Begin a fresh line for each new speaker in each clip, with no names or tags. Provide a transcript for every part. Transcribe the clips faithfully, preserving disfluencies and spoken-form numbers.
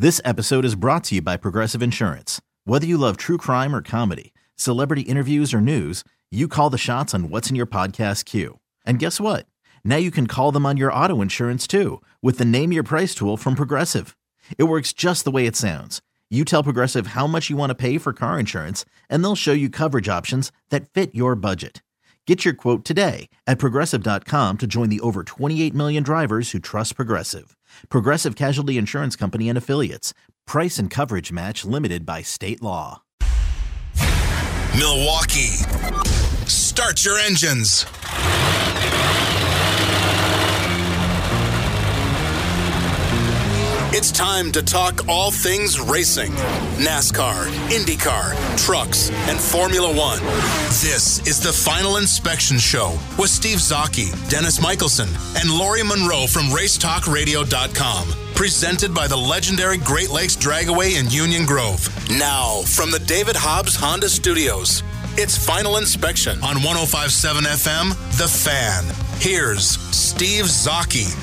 This episode is brought to you by Progressive Insurance. Whether you love true crime or comedy, celebrity interviews or news, you call the shots on what's in your podcast queue. And guess what? Now you can call them on your auto insurance too with the Name Your Price tool from Progressive. It works just the way it sounds. You tell Progressive how much you want to pay for car insurance, and they'll show you coverage options that fit your budget. Get your quote today at Progressive dot com to join the over twenty-eight million drivers who trust Progressive. Progressive Casualty Insurance Company and Affiliates. Price and coverage match limited by state law.
Milwaukee, start your engines. It's time to talk all things racing. NASCAR, IndyCar, trucks, and Formula One. This is the Final Inspection Show with Steve Zocchi, Dennis Michelson, and Lori Monroe from race talk radio dot com. Presented by the legendary Great Lakes Dragaway in Union Grove. Now, from the David Hobbs Honda Studios, it's Final Inspection on one oh five point seven F M, The Fan. Here's Steve Zocchi.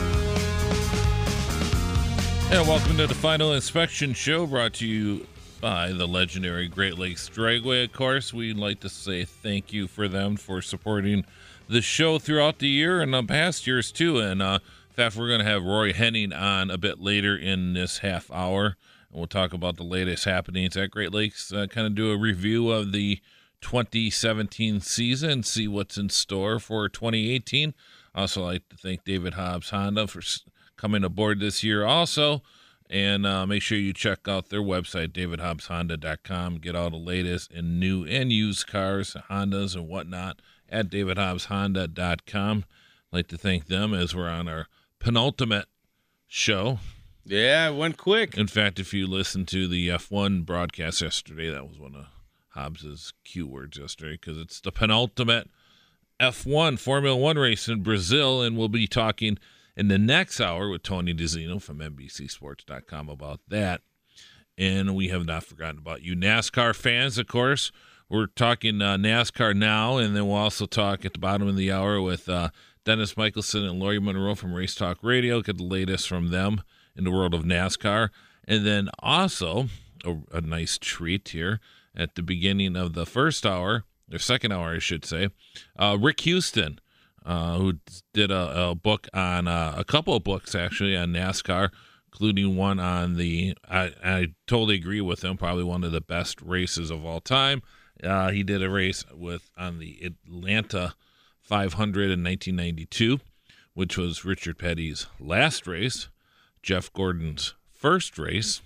And welcome to the Final Inspection Show, brought to you by the legendary Great Lakes Dragway. Of course, we'd like to say thank you for them for supporting the show throughout the year and the past years too. And uh, in fact, we're going to have Roy Henning on a bit later in this half hour, and we'll talk about the latest happenings at Great Lakes. Uh, kind of do a review of the twenty seventeen season, see what's in store for twenty eighteen. Also, like to thank David Hobbs Honda for coming aboard this year also, and uh, make sure you check out their website, david hobbs honda dot com. Get all the latest in new and used cars, Hondas and whatnot at david hobbs honda dot com. I'd like to thank them as we're on our penultimate show.
Yeah, it went quick.
In fact, if you listen to the F one broadcast yesterday, that was one of Hobbs's cue words yesterday, because it's the penultimate F one Formula One race in Brazil, and we'll be talking in the next hour with Tony DeZino from N B C Sports dot com about that. And we have not forgotten about you NASCAR fans, of course. We're talking uh, NASCAR now, and then we'll also talk at the bottom of the hour with uh, Dennis Michelson and Lori Monroe from Race Talk Radio, get the latest from them in the world of NASCAR. And then also, a, a nice treat here at the beginning of the first hour, or second hour, I should say, uh, Rick Houston, Uh, who did a, a book on, uh, a couple of books actually on NASCAR, including one on the, I, I totally agree with him, probably one of the best races of all time. Uh, he did a race with on the Atlanta five hundred in nineteen ninety-two, which was Richard Petty's last race, Jeff Gordon's first race,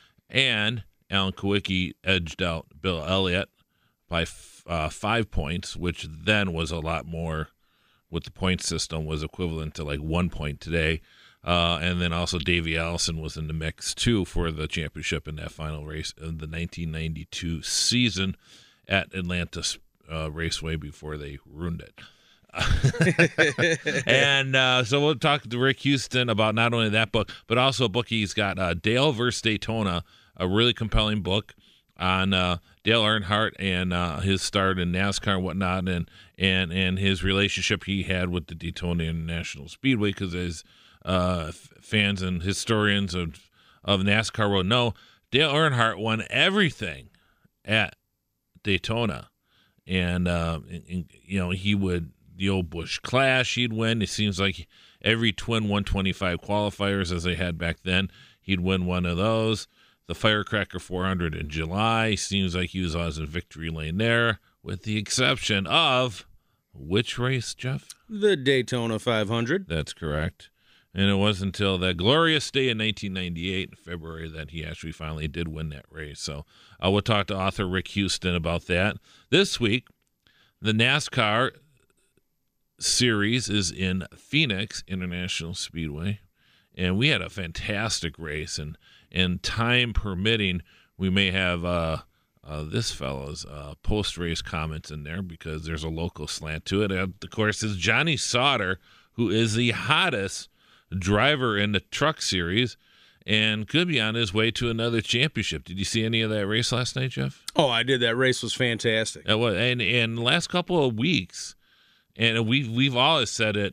and Alan Kulwicki edged out Bill Elliott by f- uh, five points, which then was a lot more. With the point system was equivalent to like one point today. Uh, and then also Davey Allison was in the mix too for the championship in that final race in the nineteen ninety-two season at Atlanta uh, Raceway before they ruined it. and uh, so we'll talk to Rick Houston about not only that book, but also a book he's got, uh, Dale versus Daytona, a really compelling book on uh, Dale Earnhardt and uh, his start in NASCAR and whatnot, and and and his relationship he had with the Daytona International Speedway, because as uh, f- fans and historians of, of NASCAR will know, Dale Earnhardt won everything at Daytona. And, uh, and, and, you know, he would, the old Busch Clash, he'd win. It seems like every Twin one twenty-five qualifiers, as they had back then, he'd win one of those. The Firecracker four hundred in July, seems like he was always in victory lane there, with the exception of which race, Jeff?
The Daytona five hundred.
That's correct. And it wasn't until that glorious day in nineteen ninety-eight, in February, that he actually finally did win that race. So uh, we'll talk to author Rick Houston about that. This week, the NASCAR series is in Phoenix International Speedway, and we had a fantastic race, and and time permitting, we may have uh, uh, this fellow's uh, post-race comments in there, because there's a local slant to it. And of course, is Johnny Sauter, who is the hottest driver in the truck series and could be on his way to another championship. Did you see any of that race last night, Jeff?
Oh, I did. That race was fantastic.
It was, and and the last couple of weeks, and we we've always said it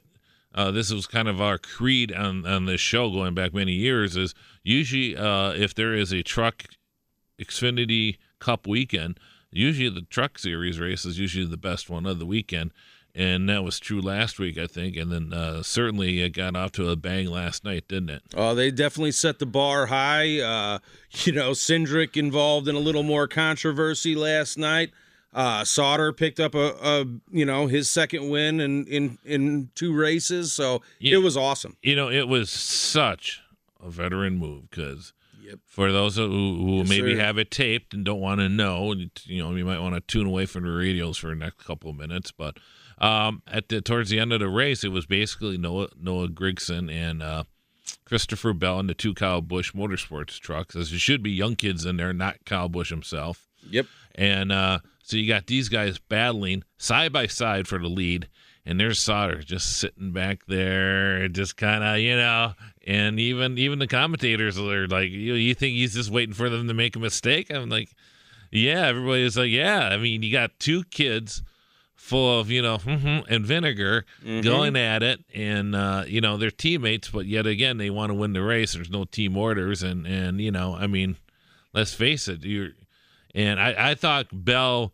uh, this was kind of our creed on, on this show going back many years, is usually uh, if there is a truck Xfinity Cup weekend, usually the Truck Series race is usually the best one of the weekend. And that was true last week, I think. And then uh, certainly it got off to a bang last night, didn't it?
Oh, they definitely set the bar high. Uh, you know, Cindric involved in a little more controversy last night. Uh, Sauter picked up a, a, you know, his second win in, in, in two races. So
you,
it was awesome.
You know, it was such a veteran move because
yep.
for those who, who
yes,
maybe
sir.
have it taped and don't want to know, you know, you might want to tune away from the radios for the next couple of minutes. But um, at the towards the end of the race, it was basically Noah, Noah Gragson and uh, Christopher Bell in the two Kyle Busch Motorsports trucks, as there should be young kids in there, not Kyle Busch himself.
Yep.
And uh, so you got these guys battling side by side for the lead, and there's Sauter just sitting back there, just kind of, you know, and even even the commentators are like, you, you think he's just waiting for them to make a mistake? I'm like, yeah, everybody's like, yeah. I mean, you got two kids full of, you know, mm-hmm, and vinegar mm-hmm. going at it, and, uh, you know, they're teammates, but yet again, they want to win the race. There's no team orders, and, and you know, I mean, let's face it, you're, and I, I thought Bell,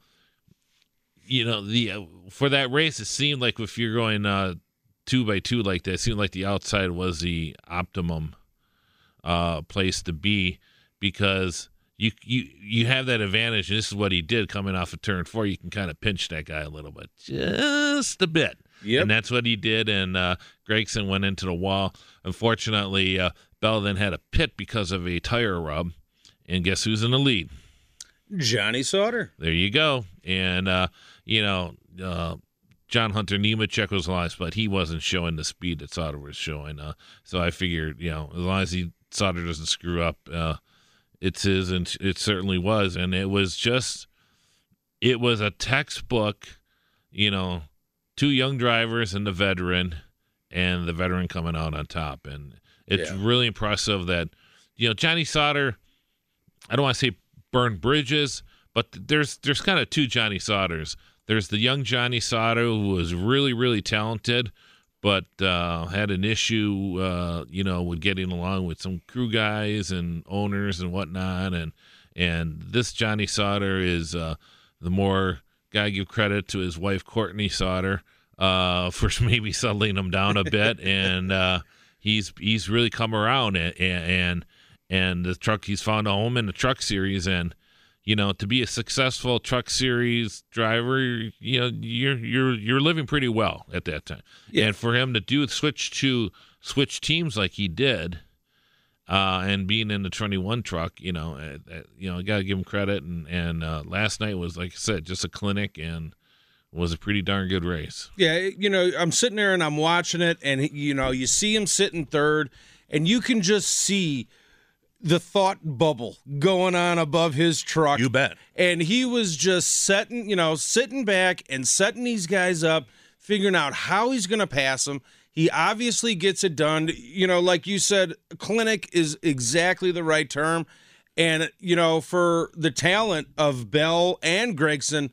you know, the uh, for that race, it seemed like if you're going uh, two by two like that, it seemed like the outside was the optimum uh, place to be, because you you you have that advantage, and this is what he did coming off of turn four. You can kind of pinch that guy a little bit, just a bit.
Yep.
And that's what he did, and uh, Gragson went into the wall. Unfortunately, uh, Bell then had a pit because of a tire rub, and guess who's in the lead?
Johnny Sauter.
There you go. And, uh, you know, uh, John Hunter Nemechek was last, but he wasn't showing the speed that Sauter was showing. Uh, so I figured, you know, as long as he Sauter doesn't screw up, uh, it's his, and it certainly was. And it was just, it was a textbook, you know, two young drivers and the veteran, and the veteran coming out on top. And it's yeah. really impressive that, you know, Johnny Sauter, I don't want to say burn bridges, but there's there's kind of two Johnny Sauters. There's the young Johnny Sauter, who was really, really talented, but uh, had an issue, uh, you know, with getting along with some crew guys and owners and whatnot. And and this Johnny Sauter is uh, the more, gotta give credit to his wife, Courtney Sauter, uh, for maybe settling him down a bit. And uh, he's he's really come around, and, and and the truck, he's found a home in the Truck Series. And you know, to be a successful Truck Series driver, you know, you're you're you're living pretty well at that time. Yeah. And for him to do switch to switch teams like he did, uh, and being in the twenty-one truck, you know, uh, uh, you know, got to give him credit. And and uh, last night was, like I said, just a clinic, and was a pretty darn good race.
Yeah, you know, I'm sitting there and I'm watching it, and you know, you see him sitting third, and you can just see the thought bubble going on above his truck.
You bet.
And he was just setting, you know, sitting back and setting these guys up, figuring out how he's going to pass them. He obviously gets it done. You know, like you said, clinic is exactly the right term. And, you know, for the talent of Bell and Gragson,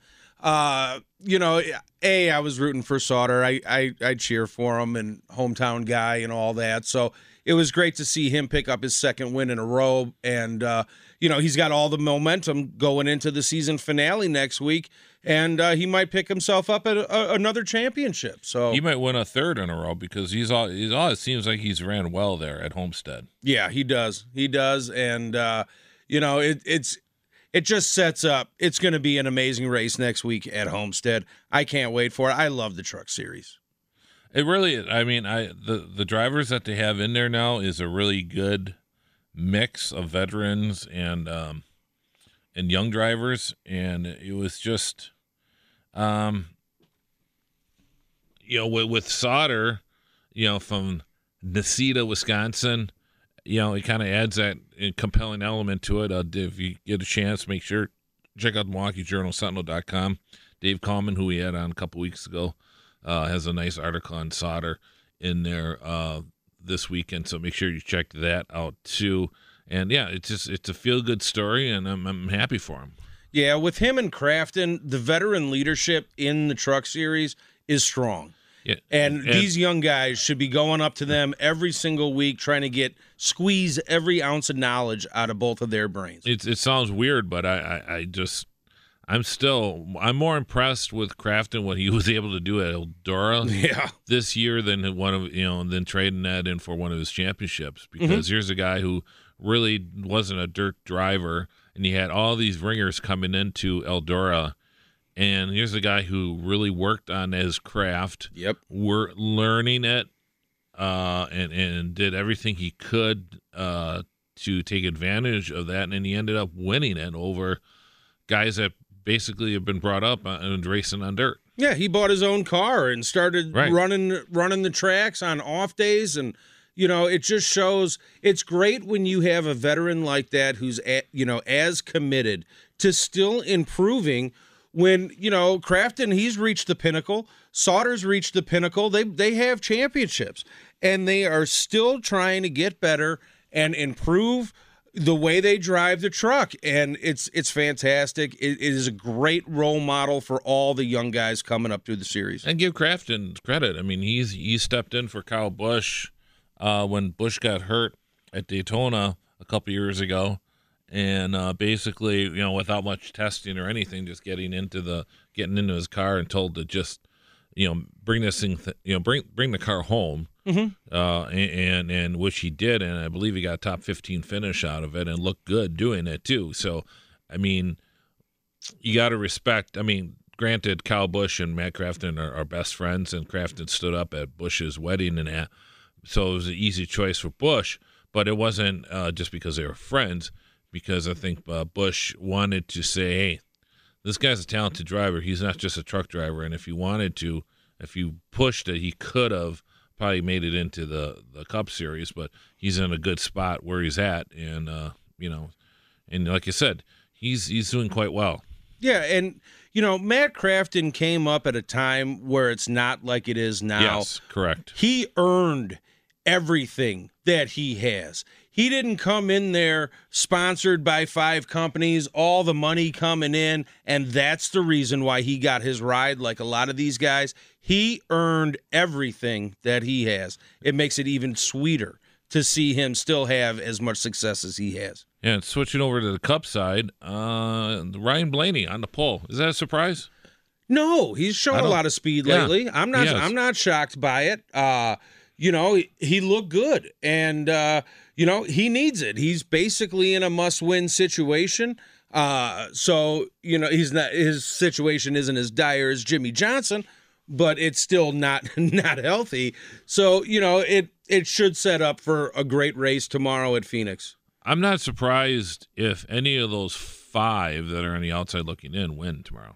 uh, you know, A, I was rooting for Sauter. I, I, I cheer for him, and hometown guy and all that. So it was great to see him pick up his second win in a row. And, uh, you know, he's got all the momentum going into the season finale next week. And uh, he might pick himself up at a, a, another championship. So
he might win a third in a row, because he's all, he's all, it seems like he's ran well there at Homestead.
Yeah, he does. He does. And, uh, you know, it, it's, it just sets up. It's going to be an amazing race next week at Homestead. I can't wait for it. I love the Truck Series.
It really is. I mean, I the, the drivers that they have in there now is a really good mix of veterans and um, and young drivers, and it was just, um, you know, with, with Sauter, you know, from Necedah, Wisconsin, you know, it kind of adds that compelling element to it. Uh, if you get a chance, make sure check out Milwaukee Journal Sentinel dot com. Dave Kallman, who we had on a couple weeks ago, Uh, has a nice article on Sauter in there uh, this weekend, so make sure you check that out too. And yeah, it's just it's a feel good story, and I'm I'm happy for him.
Yeah, with him and Crafton, the veteran leadership in the Truck Series is strong,
Yeah.
And,
And-
these young guys should be going up to them every single week, trying to get squeeze every ounce of knowledge out of both of their brains.
It, it sounds weird, but I, I, I just, I'm still, I'm more impressed with Crafton, what he was able to do at Eldora
Yeah.
this year than one of, you know, than trading that in for one of his championships. Because
Mm-hmm.
here's a guy who really wasn't a dirt driver, and he had all these ringers coming into Eldora. And here's a guy who really worked on his craft.
Yep.
We're learning it, uh, and and did everything he could uh, to take advantage of that, and then he ended up winning it over guys that basically have been brought up and racing on dirt.
Yeah, he bought his own car and started
Right.
running running the tracks on off days, and you know, it just shows it's great when you have a veteran like that who's at, you know, as committed to still improving. When, you know, Crafton, he's reached the pinnacle. Sauter's reached the pinnacle. They they have championships, and they are still trying to get better and improve the way they drive the truck. And it's it's fantastic. It, it is a great role model for all the young guys coming up through the series.
And give Crafton credit. I mean, he's he stepped in for Kyle Busch uh, when Busch got hurt at Daytona a couple years ago. And uh, basically, you know, without much testing or anything, just getting into the getting into his car and told to just, you know, bring this thing, th- you know, bring bring the car home,
Mm-hmm.
uh, and, and and which he did, and I believe he got a top fifteen finish out of it and looked good doing it too. So, I mean, you got to respect. I mean, granted, Kyle Busch and Matt Crafton are, are best friends, and Crafton stood up at Busch's wedding and that, so it was an easy choice for Busch. But it wasn't uh, just because they were friends. Because I think uh, Busch wanted to say, hey, this guy's a talented driver. He's not just a truck driver. And if he wanted to, if you pushed it, he could have probably made it into the, the Cup Series. But he's in a good spot where he's at. And, uh, you know, and like you said, he's he's doing quite well.
Yeah, and, you know, Matt Crafton came up at a time where it's not like it is now.
Yes, correct.
He earned everything that he has. He didn't come in there sponsored by five companies, all the money coming in, and that's the reason why he got his ride like a lot of these guys. He earned everything that he has. It makes it even sweeter to see him still have as much success as he has.
And switching over to the Cup side, uh, Ryan Blaney on the pole. Is that a surprise?
No, he's shown
I
a
don't-
lot of speed
Yeah,
lately. I'm not
he has.
I'm not shocked by it. Uh, you know, he, he looked good, and uh, you know, he needs it. He's basically in a must-win situation. Uh, so, you know, he's not his situation isn't as dire as Jimmy Johnson, but it's still not not healthy. So, you know, it it should set up for a great race tomorrow at Phoenix.
I'm not surprised if any of those five that are on the outside looking in win tomorrow.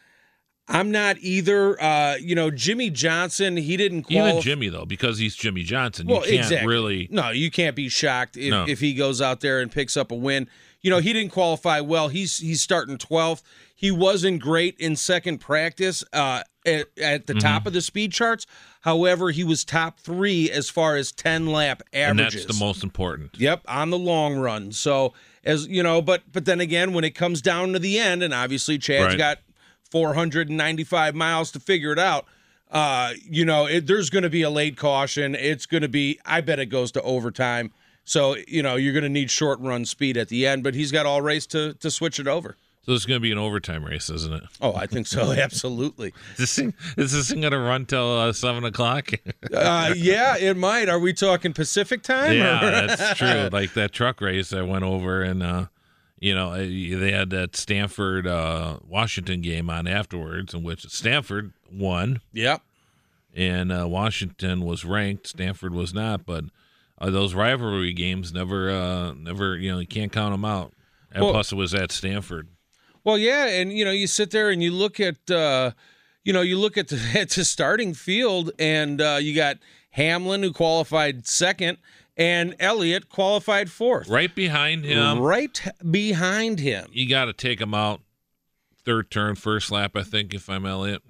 I'm not either. Uh, you know, Jimmy Johnson, he didn't qualify.
Even Jimmy, though, because he's Jimmy Johnson, you
Well,
can't
exactly.
really.
No, you can't be shocked if,
No.
if he goes out there and picks up a win. You know, he didn't qualify well. He's he's starting twelfth. He wasn't great in second practice uh, at, at the
Mm-hmm.
top of the speed charts. However, he was top three as far as ten lap
And
averages.
that's the most important.
Yep, on the long run. So as you know, but but then again, when it comes down to the end, and obviously Chad's
Right.
got four hundred ninety-five miles to figure it out. Uh, you know, it, there's going to be a late caution. It's going to be, I bet it goes to overtime. So, you know, you're going to need short run speed at the end, but he's got all race to to switch it over.
So it's going to be an overtime race, isn't it?
Oh, I think so. Absolutely.
Is this thing, is this thing going to run till uh, seven o'clock?
Uh, yeah, it might. Are we talking Pacific time?
Yeah,
or-
that's true. Like that truck race I went over, and uh, you know, they had that Stanford uh, Washington game on afterwards, in which Stanford won,
Yep.
and uh, Washington was ranked. Stanford was not, but uh, those rivalry games never, uh, never, you know, you can't count them out. And
Well-
plus, it was at Stanford.
Well, yeah, and you know, you sit there and you look at, uh, you know, you look at the, at the starting field, and uh, you got Hamlin who qualified second, and Elliott qualified fourth.
Right behind him,
Right behind him.
you got to take him out. Third turn, first lap, I think, if I'm Elliott.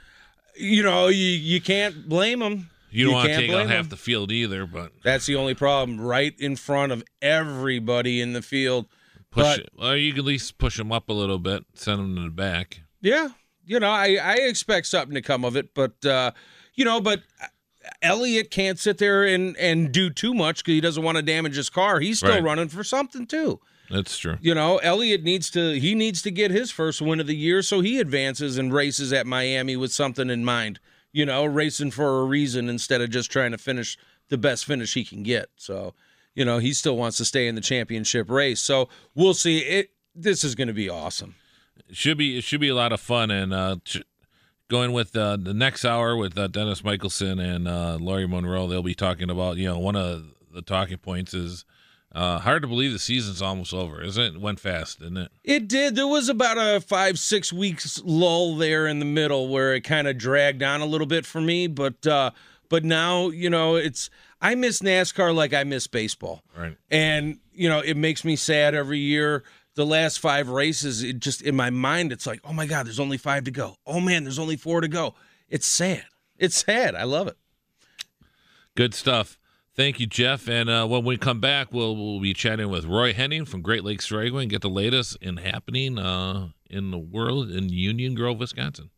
You know, you you can't blame him.
You don't want to
can't
take out
blame
half
him.
the field either, but
That's the only problem. Right in front of everybody in the field.
push
But-
it. Well, you can at least push him up a little bit, send him to the back.
Yeah, you know, I, I expect something to come of it, but uh, you know, but Elliott can't sit there and, and do too much because he doesn't want to damage his car. He's still
Right.
running for something too.
That's true.
You know, Elliott needs to he needs to get his first win of the year so he advances and races at Miami with something in mind. You know, racing for a reason instead of just trying to finish the best finish he can get. So, you know, he still wants to stay in the championship race. So we'll see. It this is going to be awesome.
It should be it should be a lot of fun, and uh, ch- going with uh, the next hour with uh, Dennis Michelson and uh, Laurie Monroe, they'll be talking about, you know, one of the talking points is uh, hard to believe the season's almost over, isn't it? It went fast, didn't it?
It did. There was about a five, six weeks lull there in the middle where it kind of dragged on a little bit for me. But uh, but now, you know, it's I miss NASCAR like I miss baseball.
Right.
And, you know, it makes me sad every year. The last five races, it just in my mind, it's like, oh, my God, there's only five to go. Oh, man, there's only four to go. It's sad. It's sad. I love it.
Good stuff. Thank you, Jeff. And uh, when we come back, we'll we'll be chatting with Roy Henning from Great Lakes Dragway and get the latest in happening uh, in the world in Union Grove, Wisconsin.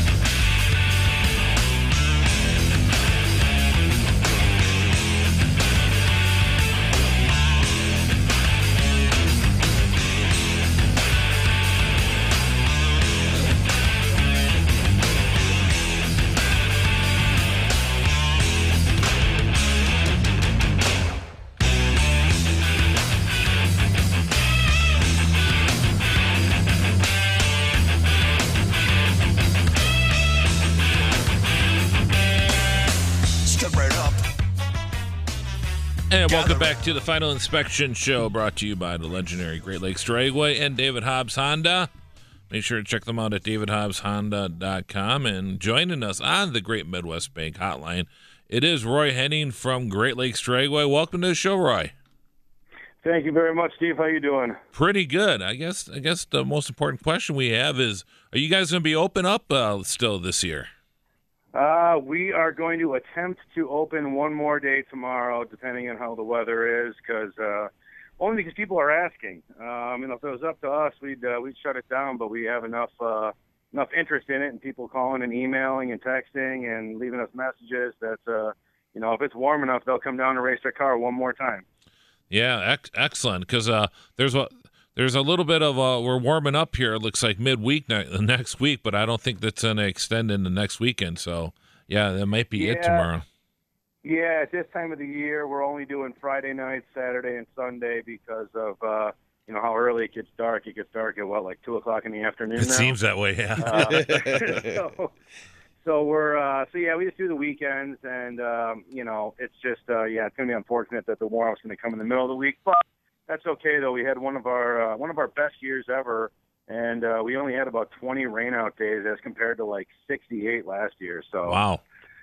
And welcome back to the Final Inspection Show, brought to you by the legendary Great Lakes Dragway and David Hobbs Honda. Make sure to check them out at david hobbs honda dot com. And joining us on the Great Midwest Bank Hotline, it is Roy Henning from Great Lakes Dragway. Welcome to the show, Roy.
Thank you very much, Steve. How you doing?
Pretty good. I guess I guess the most important question we have is, are you guys going to be open up uh, still this year?
Uh, we are going to attempt to open one more day tomorrow, depending on how the weather is, because uh, only because people are asking. Um, you know, if it was up to us, we'd uh, we'd shut it down, but we have enough uh, enough interest in it, and people calling and emailing and texting and leaving us messages that uh, you know, if it's warm enough, they'll come down and race their car one more time.
Yeah, ex- excellent. Because uh, there's a there's a little bit of uh, we're warming up here. It looks like midweek ne- next week, but I don't think that's going to extend into next weekend. So yeah, that might be
yeah.
it tomorrow.
Yeah, at this time of the year, we're only doing Friday night, Saturday, and Sunday because of uh, you know how early it gets dark. It gets dark at what, like two o'clock in the afternoon.
It
now?
seems that way. Yeah.
Uh, so, so we're uh, so yeah, we just do the weekends, and um, you know it's just uh, yeah, it's going to be unfortunate that the warm's going to come in the middle of the week, but that's okay though. We had one of our uh, one of our best years ever, and uh, we only had about twenty rainout days as compared to like sixty-eight last year. So
Wow.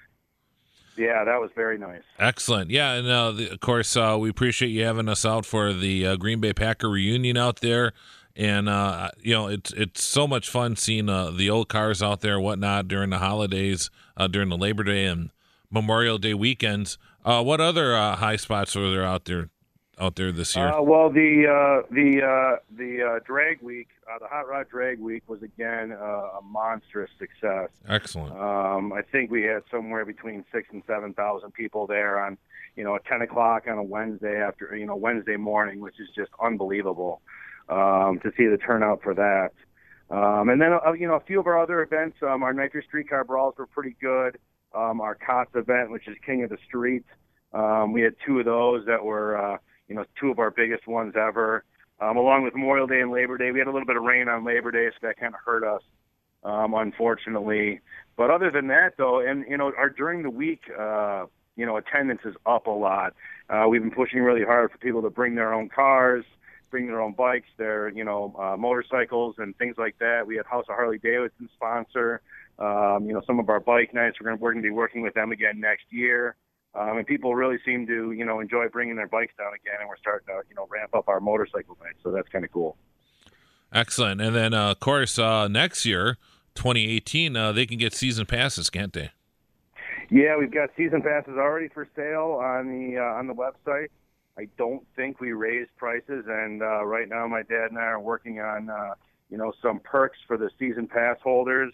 Yeah, that was very nice.
Excellent. Yeah, and uh, the, of course, uh, we appreciate you having us out for the uh, Green Bay Packer reunion out there. And, uh, you know, it's it's so much fun seeing uh, the old cars out there and whatnot during the holidays, uh, during the Labor Day and Memorial Day weekends. Uh, what other uh, high spots were there out there out there this year?
Uh, well, the uh, the uh, the uh, drag week, uh, the Hot Rod Drag Week was again uh, a monstrous success.
Excellent.
Um, I think we had somewhere between six and seven thousand people there on, you know, at ten o'clock on a Wednesday after, you know, Wednesday morning, which is just unbelievable um, to see the turnout for that. Um, and then, uh, you know, a few of our other events, um, our Nitro Streetcar Brawls were pretty good. Um, our C O T S event, which is King of the Street, um, we had two of those that were, uh, you know, two of our biggest ones ever. Um, along with Memorial Day and Labor Day, we had a little bit of rain on Labor Day, so that kind of hurt us, um, unfortunately. But other than that, though, and, you know, our during the week, uh, you know, attendance is up a lot. Uh, we've been pushing really hard for people to bring their own cars, bring their own bikes, their, you know, uh, motorcycles and things like that. We had House of Harley Davidson sponsor, um, you know, some of our bike nights. We're going we're going to be working with them again next year. Um, and people really seem to, you know, enjoy bringing their bikes down again, and we're starting to, you know, ramp up our motorcycle nights. So that's kind of cool.
Excellent. And then, uh, of course, uh, next year, twenty eighteen, uh, they can get season passes, can't they?
Yeah, we've got season passes already for sale on the uh, on the website. I don't think we raised prices, and uh, right now my dad and I are working on, uh, you know, some perks for the season pass holders.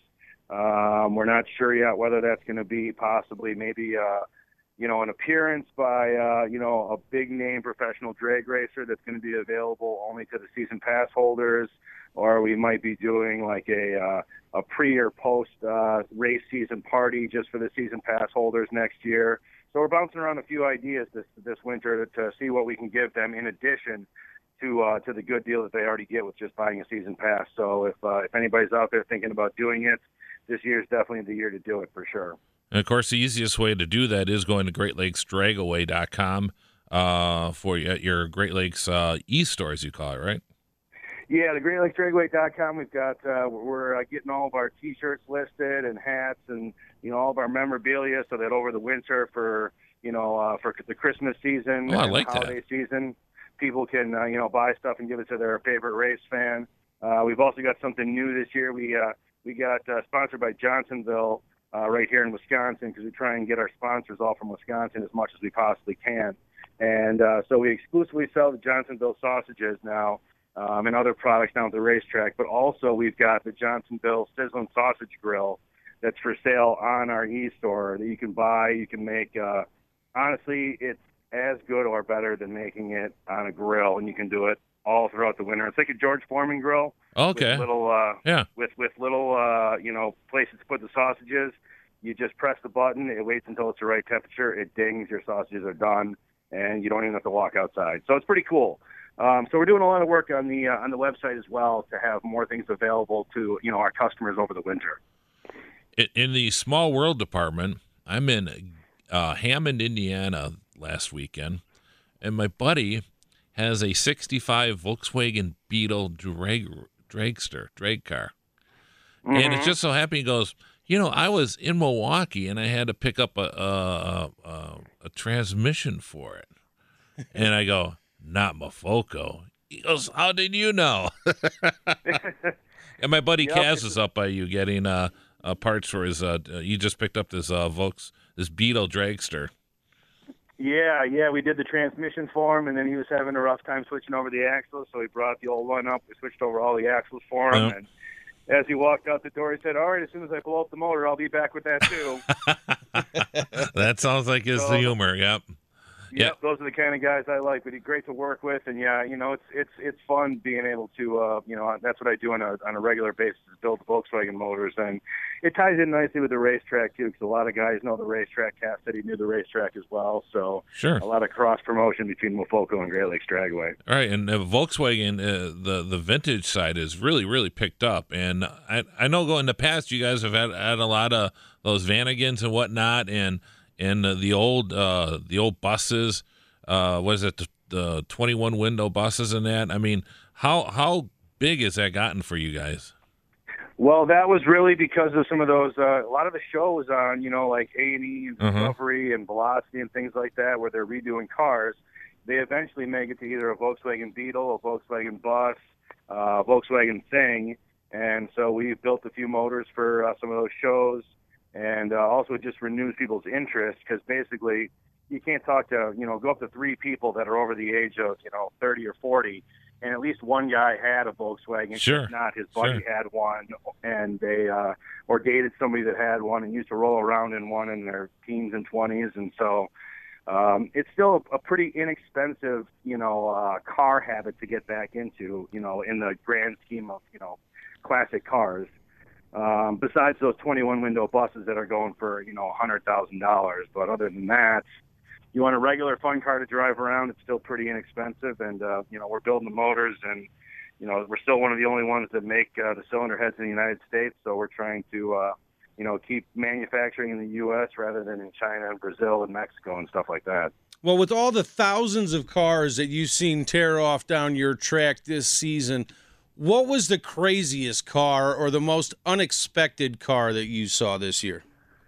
Um, we're not sure yet whether that's going to be possibly maybe, uh, you know, an appearance by, uh, you know, a big-name professional drag racer that's going to be available only to the season pass holders, or we might be doing like a uh, a pre or post uh, race season party just for the season pass holders next year. So we're bouncing around a few ideas this this winter to, to see what we can give them in addition to uh, to the good deal that they already get with just buying a season pass. So if uh, if anybody's out there thinking about doing it, this year is definitely the year to do it for sure.
And of course, the easiest way to do that is going to Great Lakes Dragaway dot com uh, for you at your Great Lakes uh, e-store, as you call it, right?
Yeah, the Great Lakes Dragaway dot com. We've got uh, we're uh, getting all of our T-shirts listed and hats and you know all of our memorabilia, so that over the winter for you know uh, for the Christmas season
oh, I
and
like
the holiday
that.
season, people can uh, you know buy stuff and give it to their favorite race fan. Uh, we've also got something new this year. We uh, we got uh, sponsored by Johnsonville uh, right here in Wisconsin, because we try and get our sponsors all from Wisconsin as much as we possibly can. And uh, so we exclusively sell the Johnsonville sausages now. Um, and other products down at the racetrack, but also we've got the Johnsonville Sizzlin' Sausage Grill that's for sale on our e-store that you can buy. You can make, uh, honestly, it's as good or better than making it on a grill, and you can do it all throughout the winter. It's like a George Foreman grill.
Okay.
With little, uh,
yeah.
With with little, uh, you know, places to put the sausages. You just press the button. It waits until it's the right temperature. It dings. Your sausages are done, and you don't even have to walk outside. So it's pretty cool. Um, so we're doing a lot of work on the uh, on the website as well to have more things available to you know our customers over the winter.
In the Small World department, I'm in uh, Hammond, Indiana last weekend, and my buddy has a sixty-five Volkswagen Beetle drag dragster drag car, mm-hmm. and it just so happened he goes, you know, I was in Milwaukee and I had to pick up a a, a, a transmission for it, and I go, not Mofoco. He goes, how did you know? And my buddy yep, Kaz is up by you getting uh, uh, parts for his, uh, he just picked up this uh, Volks, this Beetle dragster.
Yeah, yeah, we did the transmission for him, and then he was having a rough time switching over the axles, so he brought the old one up. We switched over all the axles for him, yep. and as he walked out the door, he said, all right, as soon as I blow up the motor, I'll be back with that too.
That sounds like his so, humor, yep.
Yep,
yep,
those are the kind of guys I like. But he's great to work with, and yeah, you know, it's it's it's fun being able to, uh, you know, that's what I do on a on a regular basis, is build Volkswagen motors, and it ties in nicely with the racetrack too, because a lot of guys know the racetrack. Cass said he knew the racetrack as well, so
sure,
a lot of cross promotion between Mofoco and Great Lakes Dragaway.
All right, and uh, Volkswagen, uh, the the vintage side is really really picked up, and I I know going in the past you guys have had, had a lot of those Vanagons and whatnot, and. And uh, the old uh, the old buses, uh, what is it, the, the twenty-one window buses and that? I mean, how how big has that gotten for you guys?
Well, that was really because of some of those, uh, a lot of the shows on, you know, like A and E and Discovery uh-huh. and Velocity and things like that, where they're redoing cars. They eventually make it to either a Volkswagen Beetle, a Volkswagen Bus, uh, Volkswagen Thing. And so we've built a few motors for uh, some of those shows. And uh, also it just renews people's interest, because basically you can't talk to, you know, go up to three people that are over the age of, you know, thirty or forty, and at least one guy had a Volkswagen.
Sure.
If not, his buddy
sure.
had one, and they, uh, or dated somebody that had one and used to roll around in one in their teens and twenties. And so um, it's still a, a pretty inexpensive, you know, uh, car habit to get back into, you know, in the grand scheme of, you know, classic cars. Um, besides those twenty-one window buses that are going for, you know, one hundred thousand dollars. But other than that, you want a regular fun car to drive around, it's still pretty inexpensive. And, uh, you know, we're building the motors, and, you know, we're still one of the only ones that make uh, the cylinder heads in the United States. So we're trying to, uh, you know, keep manufacturing in the U S rather than in China and Brazil and Mexico and stuff like that.
Well, with all the thousands of cars that you've seen tear off down your track this season, what was the craziest car or the most unexpected car that you saw this year?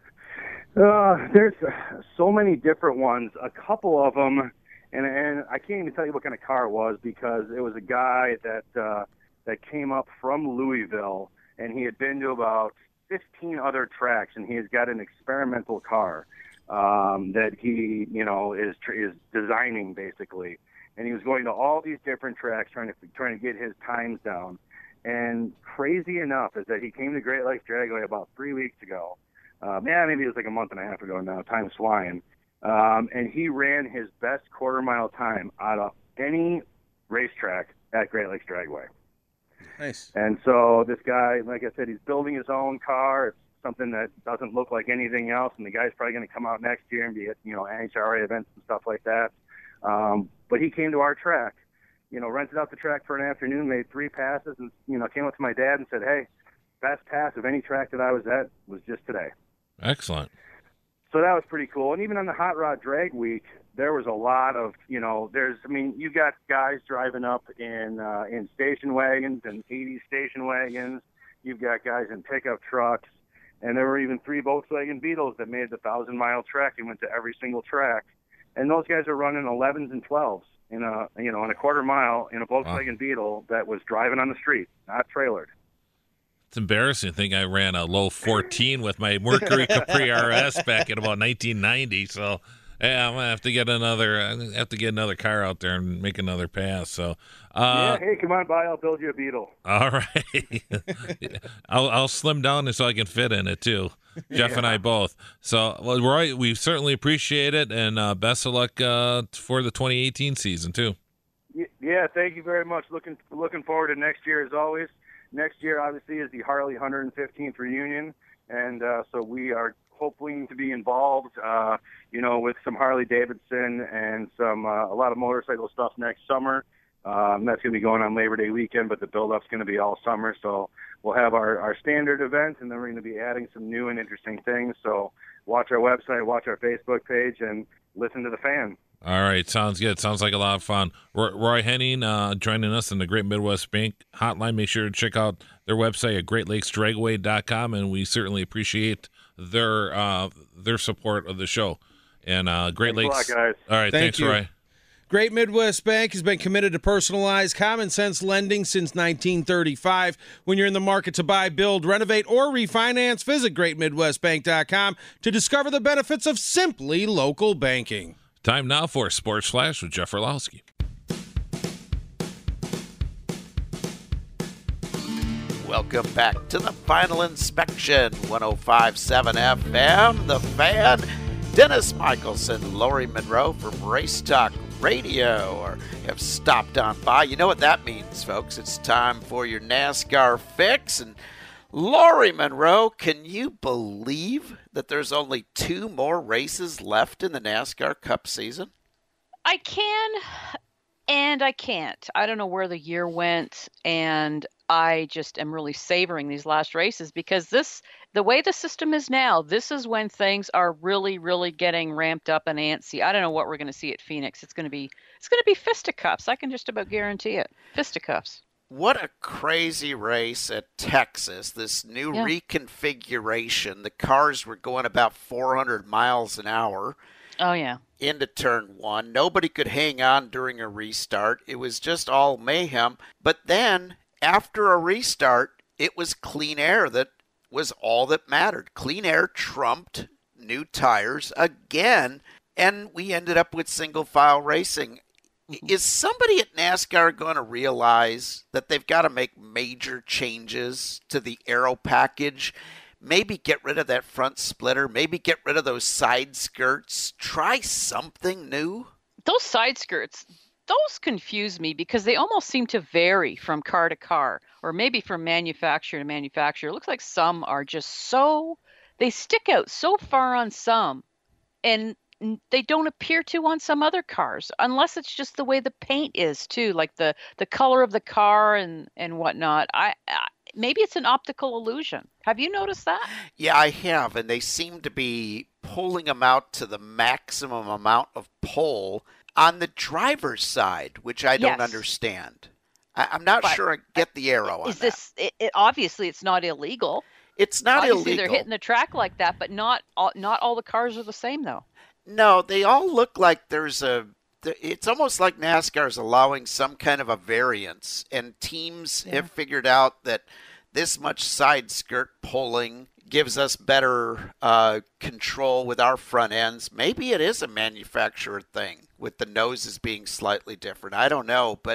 Uh, there's so many different ones. A couple of them, and and I can't even tell you what kind of car it was, because it was a guy that uh, that came up from Louisville, and he had been to about fifteen other tracks, and he has got an experimental car um, that he, you know, is is designing basically. And he was going to all these different tracks trying to trying to get his times down. And crazy enough is that he came to Great Lakes Dragway about three weeks ago. Um, yeah, maybe it was like a month and a half ago now. Time's flying. Um, and he ran his best quarter mile time out of any racetrack at Great Lakes Dragway.
Nice.
And so this guy, like I said, he's building his own car. It's something that doesn't look like anything else. And the guy's probably going to come out next year and be at, you know, N H R A events and stuff like that. Um, but he came to our track, you know, rented out the track for an afternoon, made three passes, and, you know, came up to my dad and said, hey, best pass of any track that I was at was just today.
Excellent.
So that was pretty cool. And even on the Hot Rod Drag Week, there was a lot of, you know, there's, I mean, you got guys driving up in uh, in station wagons and eighties station wagons. You've got guys in pickup trucks. And there were even three Volkswagen Beetles that made the thousand-mile trek and went to every single track. And those guys are running elevens and twelves in a, you know, in a quarter mile in a Volkswagen wow. Beetle that was driving on the street, not trailered.
It's embarrassing to think I ran a low fourteen with my Mercury Capri R S back in about nineteen ninety. So, yeah, I'm gonna have to get another. I have to get another car out there and make another pass. So, uh,
yeah, hey, come on by. I'll build you a Beetle.
All right, I'll I'll slim down so I can fit in it too. Jeff yeah. and I both. So, well, Roy, we certainly appreciate it, and uh, best of luck uh, for the twenty eighteen season too.
Yeah, thank you very much. Looking looking forward to next year as always. Next year, obviously, is the Harley one hundred fifteenth reunion, and uh, so we are hoping to be involved, uh, you know, with some Harley Davidson and some uh, a lot of motorcycle stuff next summer. Um, that's going to be going on Labor Day weekend, but the build-up's going to be all summer. So we'll have our, our standard event, and then we're going to be adding some new and interesting things. So watch our website, watch our Facebook page, and listen to the fan.
All right, sounds good. Sounds like a lot of fun. Roy, Roy Henning uh, joining us in the Great Midwest Bank Hotline. Make sure to check out their website at great lakes dragway dot com, and we certainly appreciate their uh, their support of the show. And uh, Great
thanks
Lakes.
a lot, guys.
All right,
Thank
thanks,
you.
Roy.
Great Midwest Bank has been committed to personalized, common-sense lending since nineteen thirty-five. When you're in the market to buy, build, renovate, or refinance, visit great midwest bank dot com to discover the benefits of simply local banking.
Time now for Sports Flash with Jeff Orlowski.
Welcome back to the Final Inspection, one oh five point seven F M, The Fan. Dennis Michelson, Lori Monroe from Race Talk Radio or have stopped on by. You know what that means, folks. It's time for your NASCAR fix. And Lori Monroe, can you believe that there's only two more races left in the NASCAR Cup season?
I can and I can't. I don't know where the year went, and I just am really savoring these last races because this, the way the system is now, this is when things are really, really getting ramped up and antsy. I don't know what we're going to see at Phoenix. It's going to be, it's going to be fisticuffs. I can just about guarantee it. Fisticuffs.
What a crazy race at Texas, this new
Yeah.
reconfiguration. The cars were going about four hundred miles an hour
Oh, yeah.
into turn one. Nobody could hang on during a restart. It was just all mayhem. But then, after a restart, it was clean air that was all that mattered. Clean air trumped new tires again, and we ended up with single-file racing. Is somebody at NASCAR going to realize that they've got to make major changes to the aero package? Maybe get rid of that front splitter. Maybe get rid of those side skirts. Try something new.
Those side skirts, those confuse me because they almost seem to vary from car to car, or maybe from manufacturer to manufacturer. It looks like some are just so, they stick out so far on some, and they don't appear to on some other cars, unless it's just the way the paint is too, like the the color of the car and and whatnot. I, I maybe it's an optical illusion. Have you noticed that?
Yeah, I have, and they seem to be pulling them out to the maximum amount of pull on the driver's side, which I don't
Yes.
understand. I, I'm not
But
sure I get the arrow on
Is
that.
this? It, it, obviously, it's not illegal.
It's not
Obviously,
illegal.
they're hitting the track like that, but not all, not all the cars are the same though.
No, they all look like there's a. It's almost like NASCAR is allowing some kind of a variance, and teams
Yeah.
have figured out that this much side skirt pulling gives us better uh, control with our front ends. Maybe it is a manufacturer thing with the noses being slightly different. I don't know, but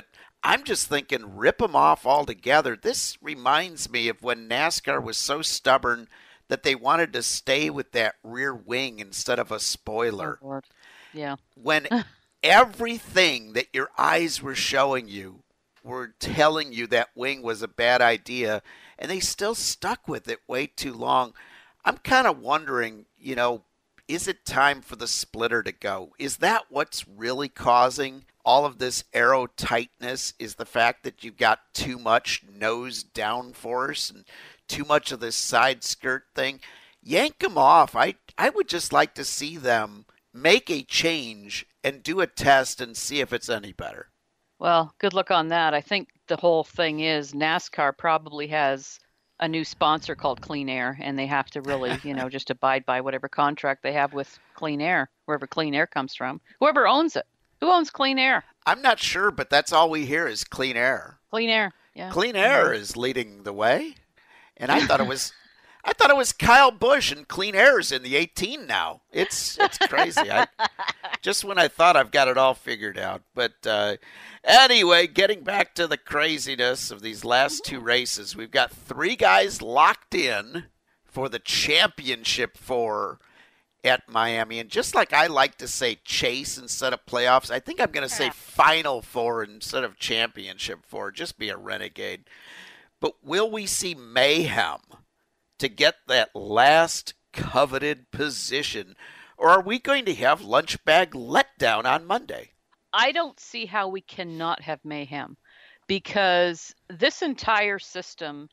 I'm just thinking, rip them off altogether. This reminds me of when NASCAR was so stubborn that they wanted to stay with that rear wing instead of a spoiler.
Oh, Lord. Yeah.
When everything that your eyes were showing you were telling you that wing was a bad idea, and they still stuck with it way too long. I'm kind of wondering, you know, is it time for the splitter to go? Is that what's really causing all of this aero tightness? Is the fact that you've got too much nose downforce and too much of this side skirt thing? Yank them off. I, I would just like to see them make a change and do a test and see if it's any better.
Well, good luck on that. I think the whole thing is NASCAR probably has a new sponsor called Clean Air, and they have to really, you know, just abide by whatever contract they have with Clean Air, wherever Clean Air comes from. Whoever owns it. Who owns Clean Air?
I'm not sure, but that's all we hear is Clean Air.
Clean Air, yeah.
Clean Air is leading the way. And I thought it was I thought it was Kyle Busch, and Clean Air is in the eighteen now. It's it's crazy. I, just when I thought I've got it all figured out. But uh, anyway, getting back to the craziness of these last two races, we've got three guys locked in for the championship four at Miami. And just like I like to say chase instead of playoffs, I think I'm going to say final four instead of championship four. Just be a renegade. But will we see mayhem to get that last coveted position, or are we going to have lunch bag letdown on Monday?
I don't see how we cannot have mayhem, because this entire system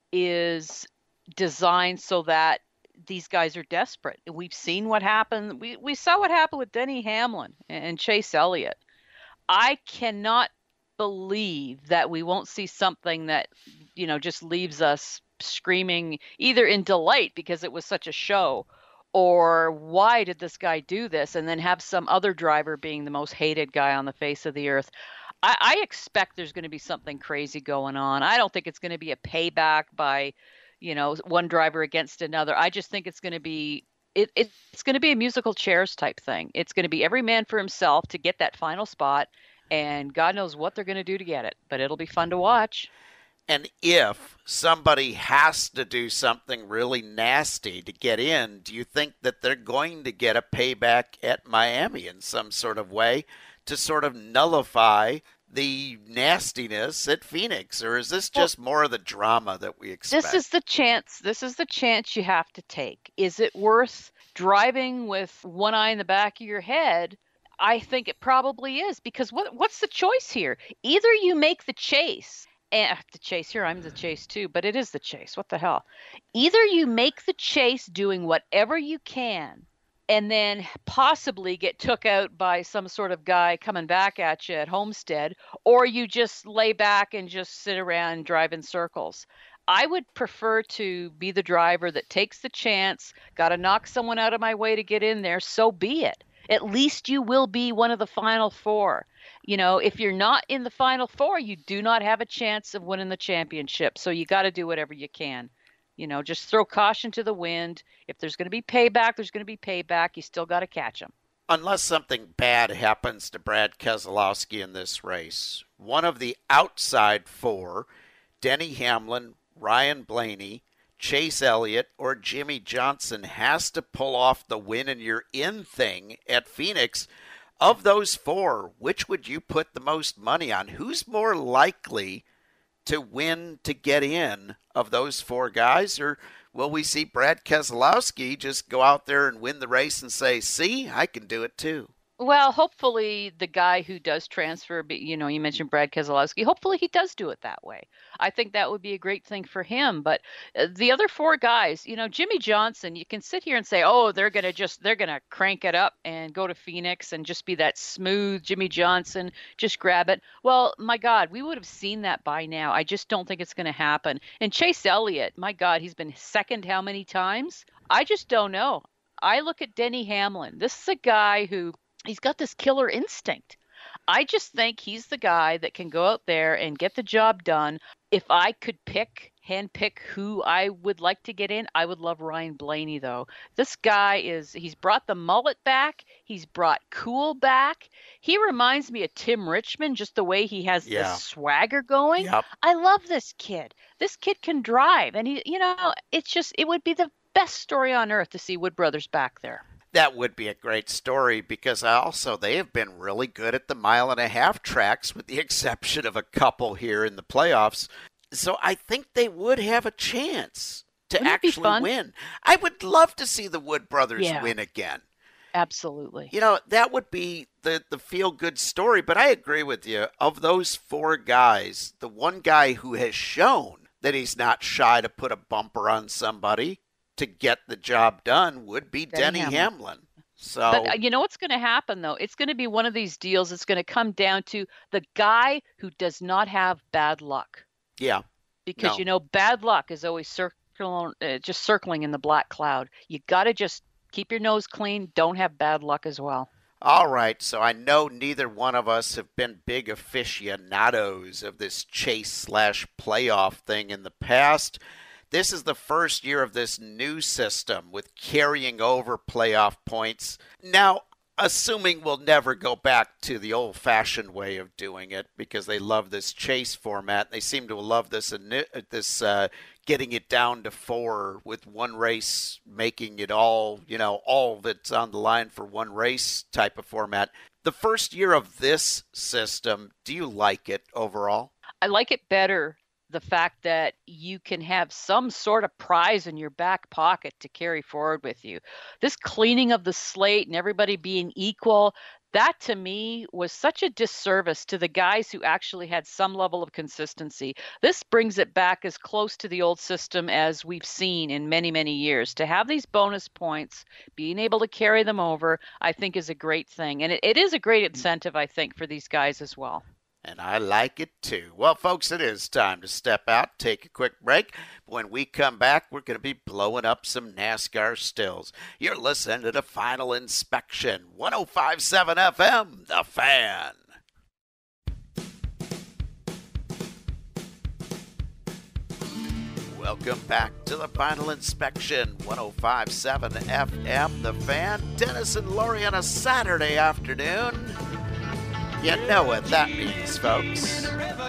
is designed so that these guys are desperate. We've seen what happened. We, we saw what happened with Denny Hamlin and Chase Elliott. I cannot believe that we won't see something that, you know, just leaves us screaming either in delight because it was such a show, or why did this guy do this, and then have some other driver being the most hated guy on the face of the earth. I, I expect there's going to be something crazy going on. I don't think it's going to be a payback by, you know, one driver against another. I just think it's going to be it, it it's going to be a musical chairs type thing. It's going to be every man for himself to get that final spot, and God knows what they're going to do to get it, but it'll be fun to watch.
And if somebody has to do something really nasty to get in, do you think that they're going to get a payback at Miami in some sort of way to sort of nullify the nastiness at Phoenix? Or is this just more of the drama that we expect?
This is the chance. This is the chance you have to take. Is it worth driving with one eye in the back of your head? I think it probably is, because what what's the choice here? Either you make the chase. And the chase here, I'm the chase too, but it is the chase. What the hell? Either you make the chase doing whatever you can and then possibly get took out by some sort of guy coming back at you at Homestead, or you just lay back and just sit around and drive in circles. I would prefer to be the driver that takes the chance, got to knock someone out of my way to get in there, so be it. At least you will be one of the final four. You know, if you're not in the final four, you do not have a chance of winning the championship. So you got to do whatever you can. You know, just throw caution to the wind. If there's going to be payback, there's going to be payback. You still got to catch them.
Unless something bad happens to Brad Keselowski in this race, one of the outside four, Denny Hamlin, Ryan Blaney, Chase Elliott, or Jimmy Johnson, has to pull off the win and you're in thing at Phoenix. Of those four, which would you put the most money on? Who's more likely to win to get in of those four guys? Or will we see Brad Keselowski just go out there and win the race and say, see, I can do it too?
Well, hopefully the guy who does transfer, you know, you mentioned Brad Keselowski, hopefully he does do it that way. I think that would be a great thing for him. But the other four guys, you know, Jimmy Johnson, you can sit here and say, oh, they're going to just, they're going to crank it up and go to Phoenix and just be that smooth Jimmy Johnson, just grab it. Well, my God, we would have seen that by now. I just don't think it's going to happen. And Chase Elliott, my God, he's been second how many times? I just don't know. I look at Denny Hamlin. This is a guy who, he's got this killer instinct. I just think he's the guy that can go out there and get the job done. If I could pick, hand pick who I would like to get in, I would love Ryan Blaney, though. This guy is, he's brought the mullet back. He's brought cool back. He reminds me of Tim Richmond, just the way he has
Yeah.
the swagger going.
Yep.
I love this kid. This kid can drive. And he, you know, it's just, it would be the best story on earth to see Wood Brothers back there.
That would be a great story because also they have been really good at the mile and a half tracks with the exception of a couple here in the playoffs. So I think they would have a chance to
Wouldn't it be
actually
fun?
win. I would love to see the Wood Brothers
Yeah.
win again.
Absolutely.
You know, that would be the, the feel-good story, but I agree with you. Of those four guys, the one guy who has shown that he's not shy to put a bumper on somebody to get the job done would be Denny,
Denny
Hamlin.
Hamlin.
So,
But uh, you know what's going to happen, though? It's going to be one of these deals. It's going to come down to the guy who does not have bad luck.
yeah,
Because,
No.
you know, bad luck is always circling, uh, just circling in the black cloud. You got to just keep your nose clean. Don't have bad luck as well.
all right. So I know neither one of us have been big aficionados of this chase slash playoff thing in the past. This is the first year of this new system with carrying over playoff points. Now, assuming we'll never go back to the old-fashioned way of doing it because they love this chase format. They seem to love this this uh, getting it down to four with one race, making it all, you know, all that's on the line for one race type of format. The first year of this system, do you like it overall?
I like it better, the fact that you can have some sort of prize in your back pocket to carry forward with you. This cleaning of the slate and everybody being equal, that to me was such a disservice to the guys who actually had some level of consistency. This brings it back as close to the old system as we've seen in many, many years. To have these bonus points, being able to carry them over, I think is a great thing. And it, it is a great incentive, I think, for these guys as well.
And I like it too. Well, folks, it is time to step out, take a quick break. When we come back, we're going to be blowing up some NASCAR stills. You're listening to the Final Inspection, one oh five point seven F M, The Fan. Welcome back to the Final Inspection, one oh five point seven F M, The Fan. Dennis and Lori on a Saturday afternoon. You know what that means, folks.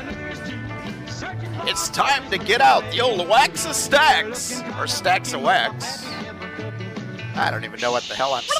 It's time to get out the old wax of stacks, or stacks of wax. I don't even know what the hell I'm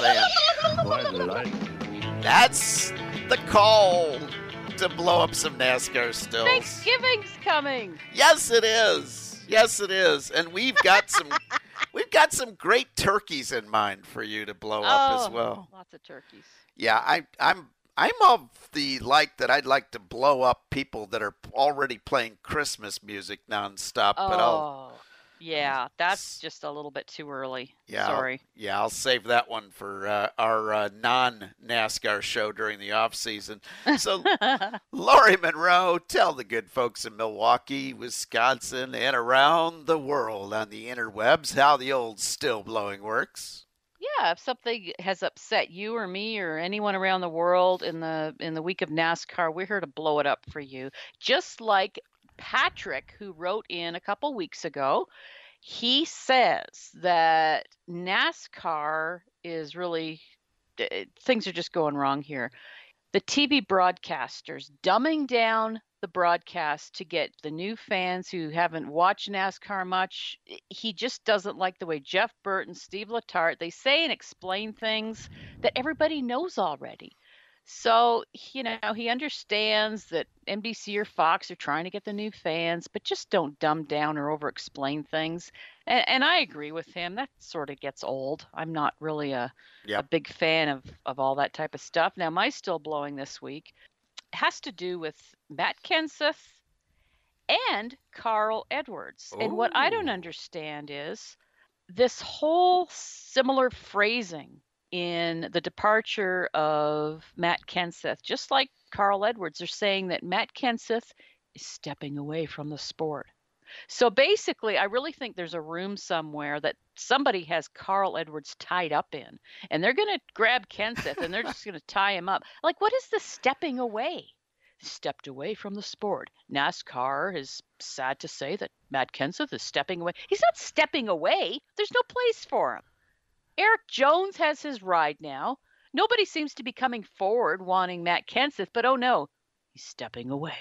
saying. That's the call to blow up some NASCAR stills.
Thanksgiving's coming.
Yes, it is. Yes, it is. And we've got some we've got some great turkeys in mind for you to blow up
Oh,
as well.
Lots of turkeys.
Yeah, I, I'm I'm of the like that I'd like to blow up people that are already playing Christmas music nonstop.
Oh,
But I'll
yeah, that's just a little bit too early.
yeah,
Sorry.
I'll, yeah, I'll save that one for uh, our uh, non-NASCAR show during the off season. So, Lori Monroe, tell the good folks in Milwaukee, Wisconsin, and around the world on the interwebs how the old still blowing works.
Yeah, if something has upset you or me or anyone around the world in the in the week of NASCAR, we're here to blow it up for you. Just like Patrick, who wrote in a couple weeks ago, he says that NASCAR is really eh, things are just going wrong here. The T V broadcasters dumbing down the broadcast to get the new fans who haven't watched NASCAR much. He just doesn't like the way Jeff Burton, Steve Letarte, they say and explain things that everybody knows already. So, you know, he understands that N B C or Fox are trying to get the new fans, but just don't dumb down or over explain things. And, and I agree with him. That sort of gets old. I'm not really a,
Yep.
a big fan of, of all that type of stuff. Now, my still blowing this week has to do with Matt Kenseth and Carl Edwards. And what I don't
Ooh.
understand is this whole similar phrasing in the departure of Matt Kenseth, just like Carl Edwards, are saying that Matt Kenseth is stepping away from the sport. So basically, I really think there's a room somewhere that somebody has Carl Edwards tied up in, and they're going to grab Kenseth and they're just going to tie him up. Like, what is the stepping away? Stepped away from the sport. NASCAR is sad to say that Matt Kenseth is stepping away. He's not stepping away. There's no place for him. Eric Jones has his ride now. Nobody seems to be coming forward wanting Matt Kenseth, but oh no, he's stepping away.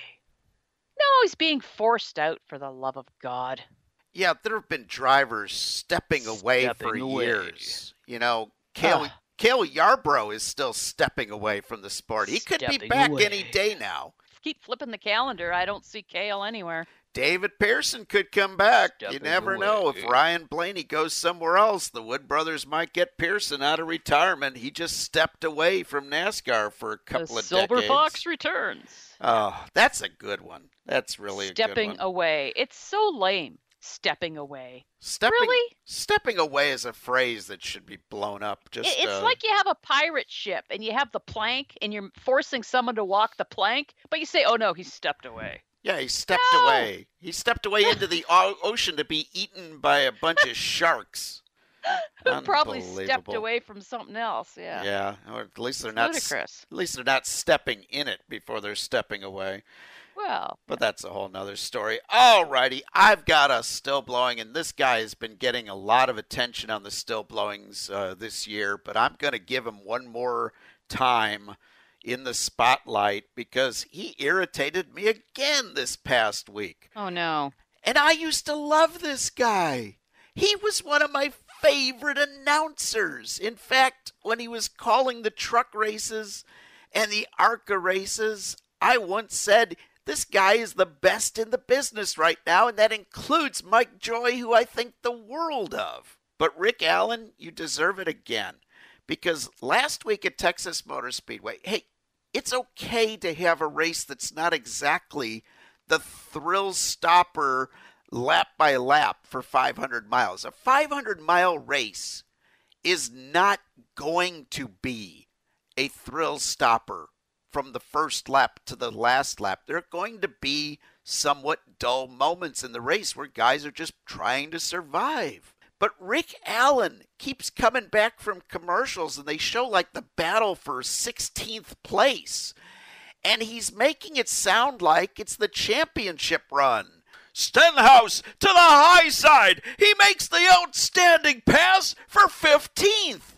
No, he's being forced out, for the love of God.
Yeah, there have been drivers stepping away
Stepping
for
away.
years. You know, Cale,
Ah.
Cale Yarborough is still stepping away from the sport. He could be
Stepping
back
away.
any day now.
Keep flipping the calendar. I don't see Cale anywhere.
David Pearson could come back. you
Stepping
never
away.
know. If Ryan Blaney goes somewhere else, the Wood brothers might get Pearson out of retirement. He just stepped away from NASCAR for a couple
the
of
Silver
decades.
Fox returns.
Oh, that's a good one. That's really a
Stepping
good one.
away. It's so lame. Stepping away.
Stepping,
Really?
Stepping away is a phrase that should be blown up. Just
It- It's
uh,
like you have a pirate ship and you have the plank and you're forcing someone to walk the plank, but you say, oh no, he stepped away.
Yeah, he stepped
No!
away. He stepped away into the o- ocean to be eaten by a bunch of sharks.
Who probably stepped
Unbelievable.
away from something else. Yeah.
Yeah, or at least they're
It's
not. s-
ludicrous.
At least they're not stepping in it before they're stepping away.
Well,
But that's a whole nother story. All righty, I've got a still blowing, and this guy has been getting a lot of attention on the still blowings uh, this year. But I'm going to give him one more time in the spotlight because he irritated me again this past week.
oh no.
And I used to love this guy. He was one of my favorite announcers. In fact, when he was calling the truck races and the ARCA races, I once said, this guy is the best in the business right now, and that includes Mike Joy, who I think the world of. But Rick Allen, you deserve it again. Because last week at Texas Motor Speedway, hey, it's okay to have a race that's not exactly the thrill stopper lap by lap for five hundred miles. A five hundred mile race is not going to be a thrill stopper from the first lap to the last lap. There are going to be somewhat dull moments in the race where guys are just trying to survive. But Rick Allen keeps coming back from commercials and they show like the battle for sixteenth place. And he's making it sound like it's the championship run. Stenhouse to the high side. He makes the outstanding pass for fifteenth.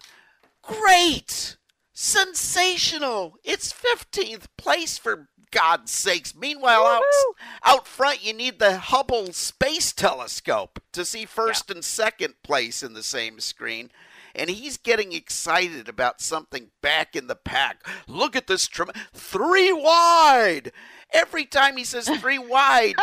Great. Sensational. It's fifteenth place for God's sakes. Meanwhile, out, out front, you need the Hubble Space Telescope to see first and second place in the same screen. And he's getting excited about something back in the pack. Look at this. Trem- three wide. Every time he says three wide,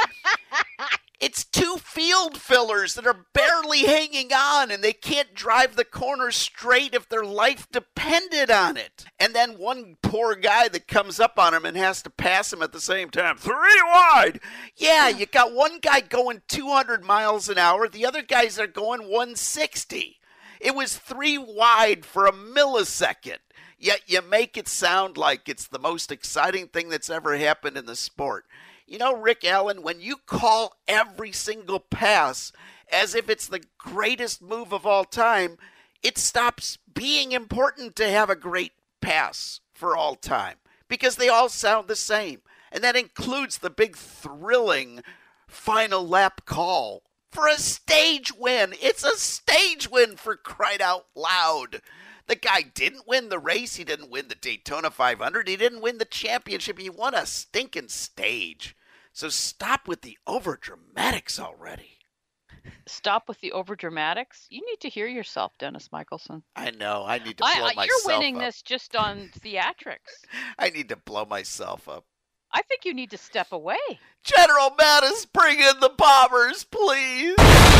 it's two field fillers that are barely hanging on, and they can't drive the corner straight if their life depended on it. And then one poor guy that comes up on him and has to pass him at the same time. Three wide! Yeah, you got one guy going two hundred miles an hour. The other guys are going one sixty. It was three wide for a millisecond. Yet you make it sound like it's the most exciting thing that's ever happened in the sport. You know, Rick Allen, when you call every single pass as if it's the greatest move of all time, it stops being important to have a great pass for all time because they all sound the same. And that includes the big thrilling final lap call for a stage win. It's a stage win, for crying out loud. The guy didn't win the race. He didn't win the Daytona five hundred. He didn't win the championship. He won a stinking stage. So stop with the overdramatics already.
Stop with the overdramatics. You need to hear yourself, Dennis Michelson.
I know. I need to blow
I, I,
myself
you're winning
up.
this just on theatrics.
I need to blow myself up.
I think you need to step away.
General Mattis, bring in the bombers, please.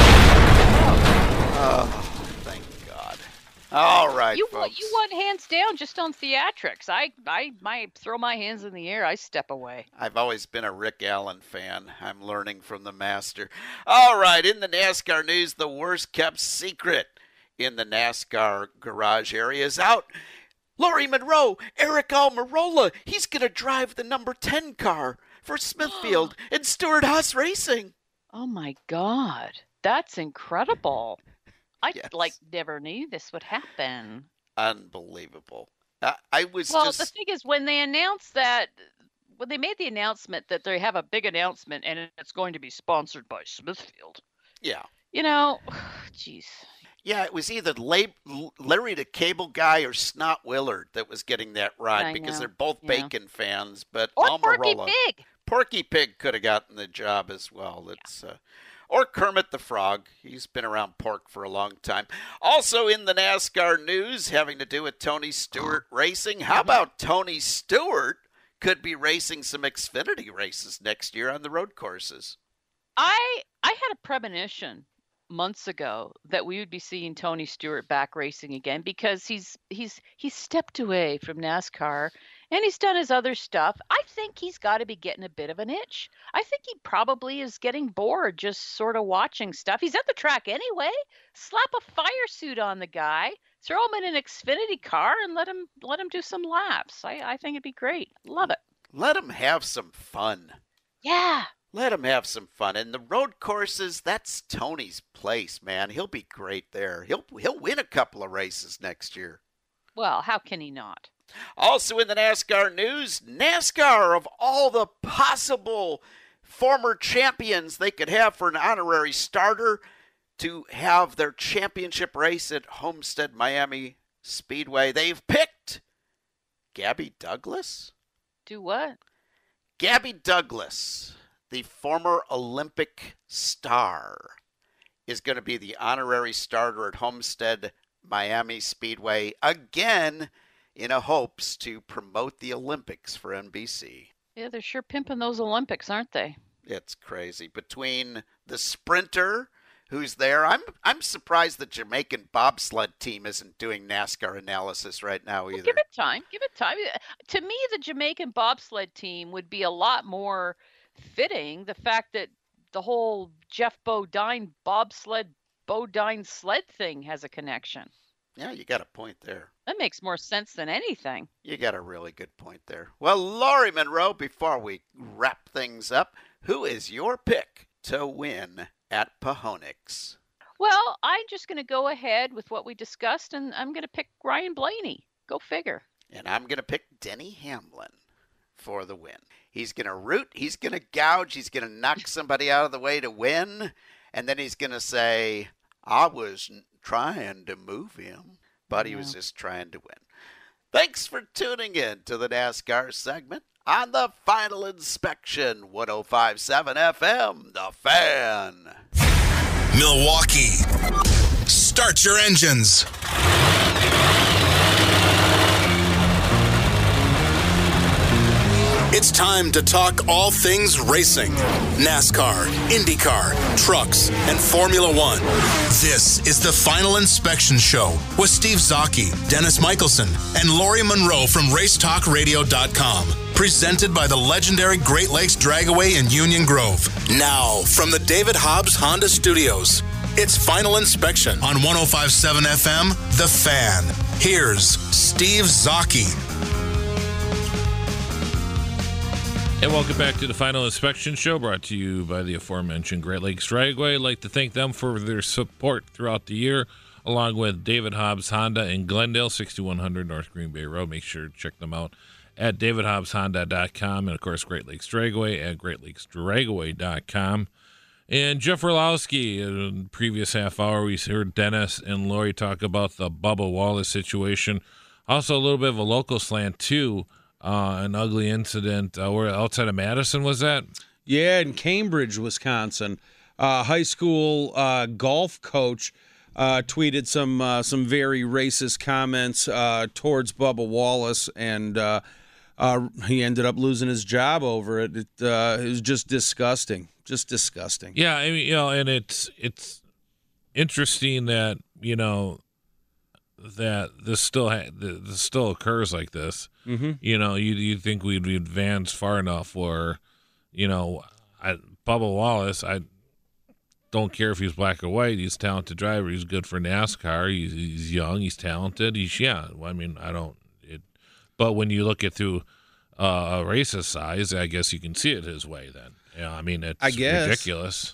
Oh, thank God. All right,
You won,
folks.
you won hands down just on theatrics. I I might throw my hands in the air. I step away.
I've always been a Rick Allen fan. I'm learning from the master. All right, in the NASCAR news, the worst kept secret in the NASCAR garage area is out. Laurie Monroe, Eric Almirola, he's going to drive the number ten car for Smithfield and Stewart-Haas Racing.
Oh my God, that's incredible. I
Yes.
like never knew this would happen.
Unbelievable. I, I was
Well,
just
the thing is, when they announced that, when they made the announcement that they have a big announcement and it's going to be sponsored by Smithfield,
yeah.
you know, jeez.
Yeah, it was either La- Larry the Cable Guy or Snot Willard that was getting that ride
I
because
know.
they're both
Yeah.
bacon fans. But
Or Porky
Almirola,
Pig.
Porky Pig could have gotten the job as well. It's uh, or Kermit the Frog. He's been around pork for a long time. Also in the NASCAR news, having to do with Tony Stewart racing. How about Tony Stewart could be racing some Xfinity races next year on the road courses?
I I had a premonition months ago that we would be seeing Tony Stewart back racing again because he's he's he's stepped away from NASCAR and he's done his other stuff. I think he's got to be getting a bit of an itch. I think he probably is getting bored just sort of watching stuff. He's at the track anyway. Slap a fire suit on the guy, throw him in an Xfinity car, and let him let him do some laps. I, I think it'd be great. Love it.
Let him have some fun.
Yeah.
Let him have some fun. And the road courses, that's Tony's place, man. He'll be great there. He'll he'll win a couple of races next year.
Well, how can he not?
Also in the NASCAR news, NASCAR, of all the possible former champions they could have for an honorary starter, to have their championship race at Homestead Miami Speedway, they've picked Gabby Douglas.
Do what?
Gabby Douglas, the former Olympic star, is going to be the honorary starter at Homestead Miami Speedway again in a hopes to promote the Olympics for N B C.
Yeah, they're sure pimping those Olympics, aren't they?
It's crazy. Between the sprinter who's there, I'm I'm surprised the Jamaican bobsled team isn't doing NASCAR analysis right now either.
Well, give it time. Give it time. To me, the Jamaican bobsled team would be a lot more fitting. The fact that the whole Jeff Bodine bobsled, Bodine sled thing has a connection.
Yeah, you got a point there.
That makes more sense than anything.
You got a really good point there. Well, Laurie Monroe, before we wrap things up, who is your pick to win at Pahonix?
Well, I'm just going to go ahead with what we discussed, and I'm going to pick Ryan Blaney. Go figure.
And I'm going to pick Denny Hamlin for the win. He's going to root, he's going to gouge, he's going to knock somebody out of the way to win, and then he's going to say, I was trying to move him, but he was just trying to win. Thanks for tuning in to the NASCAR segment on the Final Inspection, one oh five point seven F M, The Fan.
Milwaukee, start your engines. It's time to talk all things racing. NASCAR, IndyCar, trucks, and Formula One. This is the Final Inspection Show with Steve Zocchi, Dennis Michelson, and Laurie Monroe from race talk radio dot com. Presented by the legendary Great Lakes Dragaway in Union Grove. Now, from the David Hobbs Honda Studios, it's Final Inspection on one oh five point seven F M, The Fan. Here's Steve Zocchi.
And welcome back to the Final Inspection Show, brought to you by the aforementioned Great Lakes Dragway. I'd like to thank them for their support throughout the year, along with David Hobbs Honda in Glendale, sixty-one hundred North Green Bay Road. Make sure to check them out at david hobbs honda dot com, and, of course, Great Lakes Dragway at great lakes dragaway dot com. And Jeff Orlowski, in the previous half hour, we heard Dennis and Lori talk about the Bubba Wallace situation. Also, a little bit of a local slant, too. Uh, an ugly incident. Uh, where outside of Madison was that?
Yeah, in Cambridge, Wisconsin. Uh, high school uh, golf coach uh, tweeted some uh, some very racist comments uh, towards Bubba Wallace, and uh, uh, he ended up losing his job over it. It, uh, it was just disgusting, just disgusting.
Yeah, I mean, you know, and it's it's interesting that you know that this still ha- this still occurs like this.
Mm-hmm.
You know, you you think we'd advance far enough where, you know, I, Bubba Wallace, I don't care if he's black or white. He's a talented driver. He's good for NASCAR. He's, he's young. He's talented. He's yeah. I mean, I don't. It, but when you look at through uh, a racist size, I guess you can see it his way. Then, yeah. I mean, it's
I guess.
ridiculous.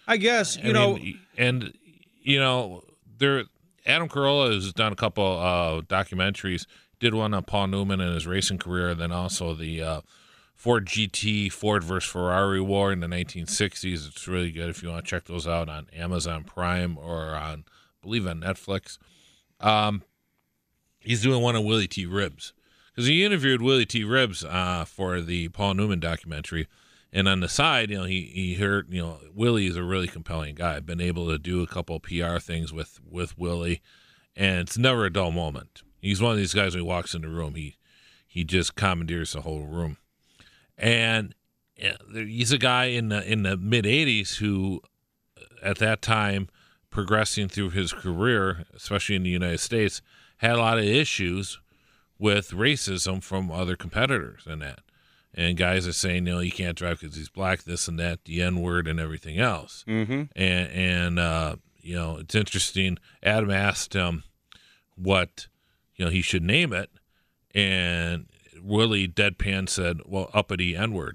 I guess you
I
know,
mean, and you know, there Adam Carolla has done a couple uh, documentaries. Did one on Paul Newman and his racing career, and then also the uh, Ford G T Ford versus Ferrari war in the nineteen sixties. It's really good if you want to check those out on Amazon Prime or on, I believe, on Netflix. Um, he's doing one on Willie T. Ribbs because he interviewed Willie T. Ribbs uh, for the Paul Newman documentary. And on the side, you know, he, he heard, you know, Willie is a really compelling guy. I've been able to do a couple of P R things with, with Willie, and it's never a dull moment. He's one of these guys when he walks in the room, he he just commandeers the whole room. And he's a guy in the, in the mid-eighties who, at that time, progressing through his career, especially in the United States, had a lot of issues with racism from other competitors and that. And guys are saying, you know, you can't drive because he's black, this and that, the N-word and everything else.
Mm-hmm.
And, and uh, you know, it's interesting. Adam asked him what, you know, he should name it. And Willie deadpan said, well, uppity N-word.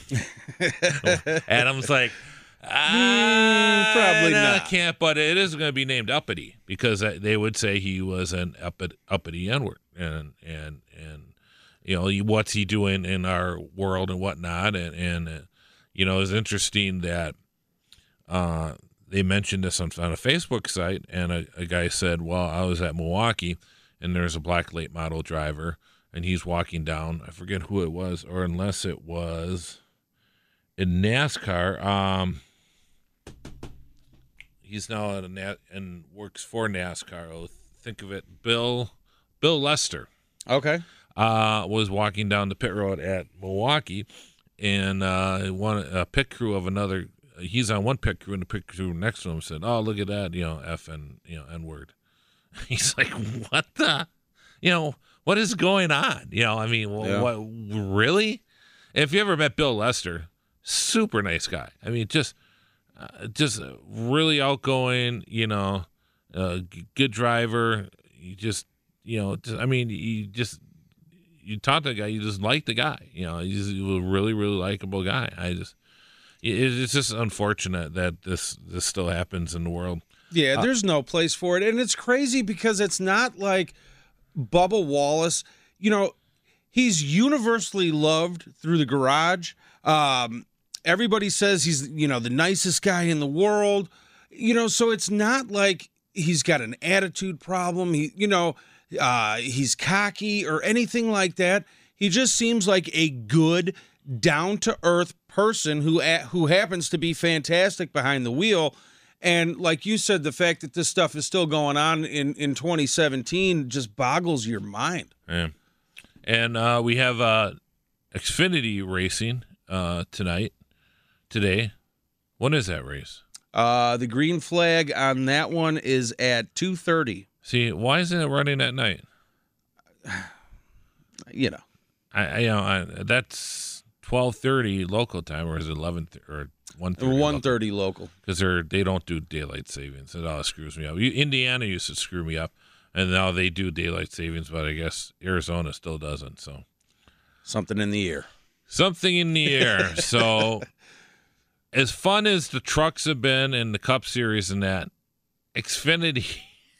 Adam's like, ah,
mm, probably
no,
not.
Can't, but it is going to be named uppity because they would say he was an uppity, uppity N-word. And, and, and, you know, what's he doing in our world and whatnot. And, and uh, you know, it's interesting that uh, they mentioned this on, on a Facebook site, and a, a guy said, well, I was at Milwaukee, and there's a black late model driver, and he's walking down. I forget who it was, or unless it was in NASCAR. Um, he's now at a Na- and works for NASCAR. I'll think of it, Bill Bill Lester.
Okay.
Uh, was walking down the pit road at Milwaukee, and uh, one a pit crew of another. He's on one pit crew, and the pit crew next to him said, "Oh, look at that! You know, F and you know N word." He's like, "What the? You know, what is going on? You know, I mean,
Yeah.
what really? If you ever met Bill Lester, super nice guy. I mean, just, uh, just really outgoing. You know, uh, g- good driver. You just, you know, just, I mean, you just." You talk to the guy, you just like the guy. You know, he's a really, really likable guy. I just, it's just unfortunate that this this still happens in the world.
Yeah, there's no place for it. And it's crazy because it's not like Bubba Wallace. You know, he's universally loved through the garage. Um, everybody says he's, you know, the nicest guy in the world. You know, so it's not like he's got an attitude problem. He, you know, uh, he's cocky or anything like that. He just seems like a good, down-to-earth person who who happens to be fantastic behind the wheel. And like you said, the fact that this stuff is still going on in, in twenty seventeen just boggles your mind.
Yeah. And uh, we have uh, Xfinity racing uh, tonight, today. When is that race?
Uh, the green flag on that one is at two thirty.
See, why isn't it running at night?
You know.
I, I you know, I, that's twelve thirty local time, or is it eleven th- or one thirty?
one thirty local.
Because they're they don't do daylight savings. It always screws me up. You, Indiana used to screw me up, and now they do daylight savings, but I guess Arizona still doesn't. So
Something in the air.
something in the air. So as fun as the trucks have been in the Cup Series and that, Xfinity.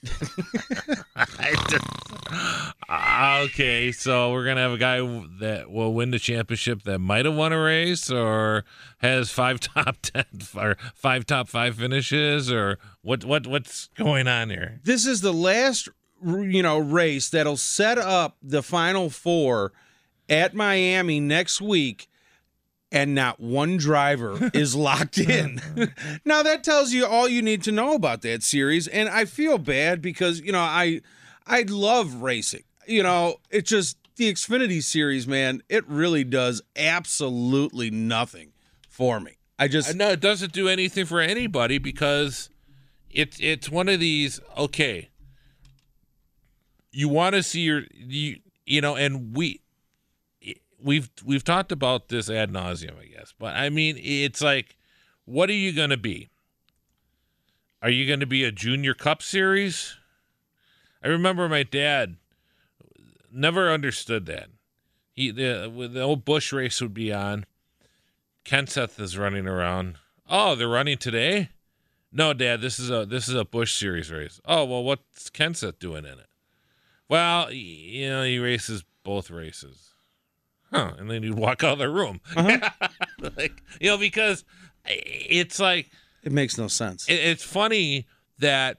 I just, okay, so we're gonna have a guy that will win the championship that might have won a race, or has five top ten or five top five finishes, or what? What? What's going on here?
This is the last, you know, race that'll set up the Final Four at Miami next week, and not one driver is locked in. Now, that tells you all you need to know about that series, and I feel bad because, you know, I I love racing. You know, it just, the Xfinity series, man, it really does absolutely nothing for me. I just...
No, it doesn't do anything for anybody because it's it's one of these, okay, you want to see your, you, you know, and we... We've we've talked about this ad nauseum, I guess. But, I mean, it's like, what are you going to be? Are you going to be a junior Cup Series? I remember my dad never understood that. He the, the old Busch race would be on. Kenseth is running around. Oh, they're running today? No, Dad, this is a this is a Busch Series race. Oh, well, what's Kenseth doing in it? Well, you know, he races both races. Huh. And then you'd walk out of the room. Uh-huh. Like, you know, because it's like...
It makes no sense.
It, it's funny that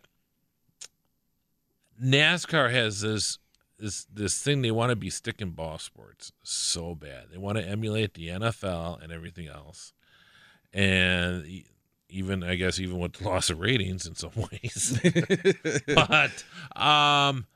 NASCAR has this, this, this thing they want to be sticking ball sports so bad. They want to emulate the N F L and everything else. And even, I guess, even with the loss of ratings in some ways. But... um.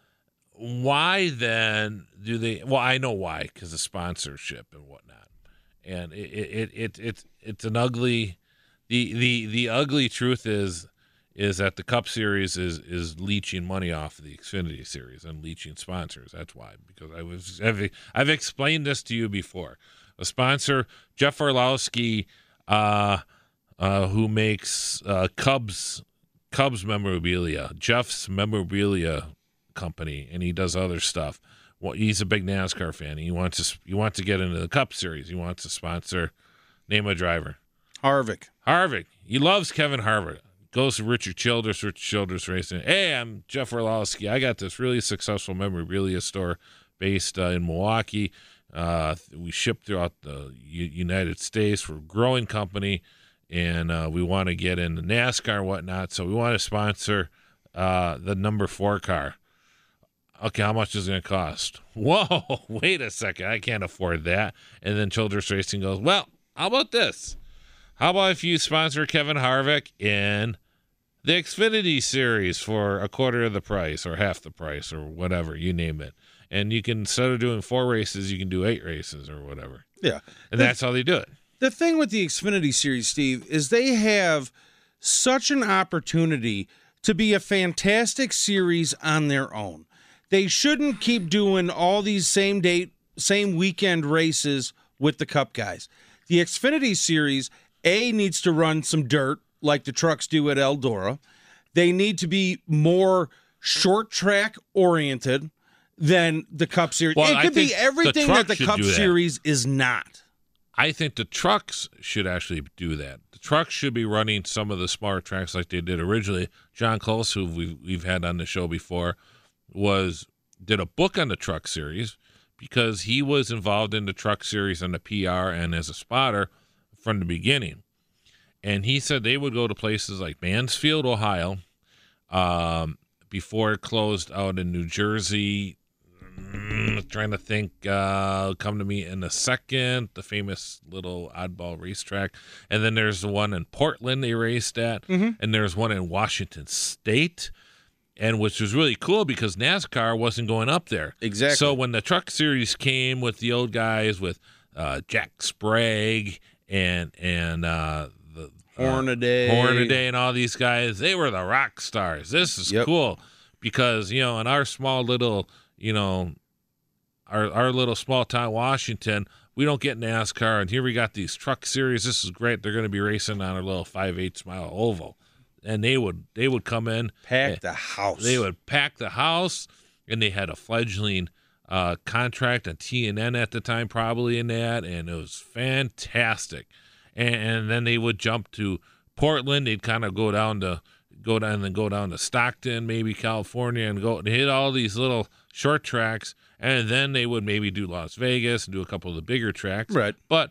Why then do they? Well, I know why, because of sponsorship and whatnot, and it it it it's it's an ugly. The the the ugly truth is is that the Cup Series is is leeching money off of the Xfinity Series and leeching sponsors. That's why, because I was I've, I've explained this to you before. A sponsor, Jeff Orlowski, uh, uh, who makes uh, Cubs Cubs memorabilia, Jeff's memorabilia company, and he does other stuff. Well, he's a big NASCAR fan. He wants to he wants to get into the Cup Series. He wants to sponsor. Name a driver.
Harvick.
Harvick. He loves Kevin Harvick. Goes to Richard Childress. Richard Childress Racing. Hey, I'm Jeff Orlowski. I got this really successful memorabilia store based uh, in Milwaukee. Uh, we ship throughout the U- United States. We're a growing company, and uh, we want to get into NASCAR and whatnot. So we want to sponsor uh, the number four car. Okay, how much is it going to cost? Whoa, wait a second. I can't afford that. And then Childress Racing goes, well, how about this? How about if you sponsor Kevin Harvick in the Xfinity Series for a quarter of the price or half the price or whatever, you name it. And you can, instead of doing four races, you can do eight races or whatever.
Yeah.
And that's how they do it.
The thing with the Xfinity Series, Steve, is they have such an opportunity to be a fantastic series on their own. They shouldn't keep doing all these same date, same weekend races with the Cup guys. The Xfinity Series, A, needs to run some dirt like the trucks do at Eldora. They need to be more short track oriented than the Cup Series.
Well,
it could be everything
the
that the Cup Series is not.
I think the trucks should actually do that. The trucks should be running some of the smart tracks like they did originally. John Close, who we've, we've had on the show before, was did a book on the Truck Series because he was involved in the Truck Series on the P R and as a spotter from the beginning. And he said they would go to places like Mansfield, Ohio, um, before it closed out in New Jersey. Mm, trying to think, uh, come to me in a second, the famous little oddball racetrack. And then there's the one in Portland they raced at, mm-hmm. and there's one in Washington State. And which was really cool because NASCAR wasn't going up there.
Exactly.
So when the Truck Series came with the old guys, with uh, Jack Sprague and and uh, the
Hornaday,
uh, Hornaday, and all these guys, they were the rock stars. This is yep. cool because you know in our small little you know our our little small town Washington, we don't get NASCAR, and here we got these Truck Series. This is great. They're going to be racing on our little five eighths mile oval. And they would they would come in,
pack the house.
They would pack the house, and they had a fledgling uh, contract on T N N at the time, probably in that, and it was fantastic. And, and then they would jump to Portland. They'd kind of go down to go down and then go down to Stockton, maybe California, and go and hit all these little short tracks. And then they would maybe do Las Vegas and do a couple of the bigger tracks.
Right.
But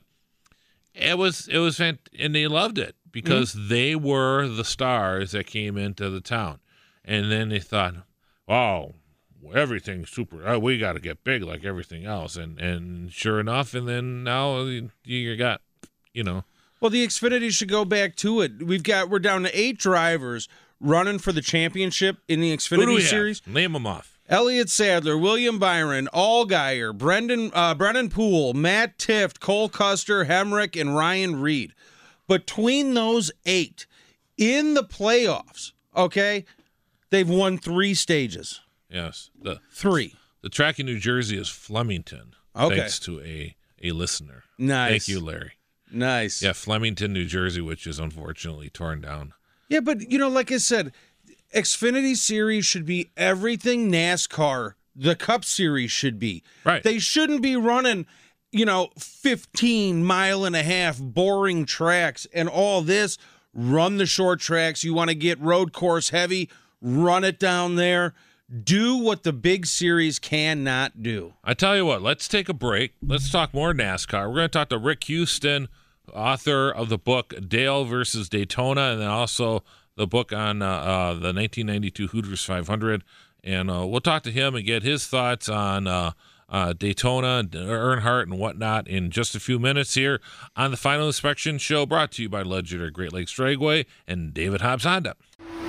it was it was fant- and they loved it. Because mm-hmm. they were the stars that came into the town. And then they thought, oh, everything's super. Oh, we got to get big like everything else. And and sure enough, and then now you got, you know.
Well, the Xfinity should go back to it. We've got, we're down to eight drivers running for the championship in the Xfinity
Who do we
Series.
Have? Name them off.
Elliott Sadler, William Byron, Allgaier, Brendan, uh, Brennan Poole, Matt Tifft, Cole Custer, Hemrick, and Ryan Reed. Between those eight in the playoffs, okay, they've won three stages.
Yes. The,
three.
The track in New Jersey is Flemington.
Okay.
Thanks to a, a listener.
Nice.
Thank you, Larry.
Nice.
Yeah, Flemington, New Jersey, which is unfortunately torn down.
Yeah, but, you know, like I said, Xfinity Series should be everything NASCAR, the Cup Series should be.
Right.
They shouldn't be running, you know, fifteen mile and a half boring tracks and all this run the short tracks. You want to get road course heavy, run it down there. Do what the big series cannot do.
I tell you what, let's take a break. Let's talk more NASCAR. We're going to talk to Rick Houston, author of the book Dale versus Daytona, and then also the book on uh, uh, the nineteen ninety-two Hooters five hundred. And uh, we'll talk to him and get his thoughts on uh, uh, Daytona, Earnhardt, and whatnot in just a few minutes here on the Final Inspection Show, brought to you by legendary Great Lakes Dragway and David Hobbs Honda.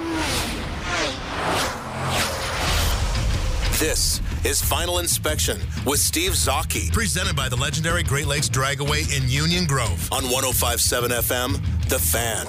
This is Final Inspection with Steve Zocchi, presented by the legendary Great Lakes Dragway in Union Grove on one oh five point seven F M, The Fan.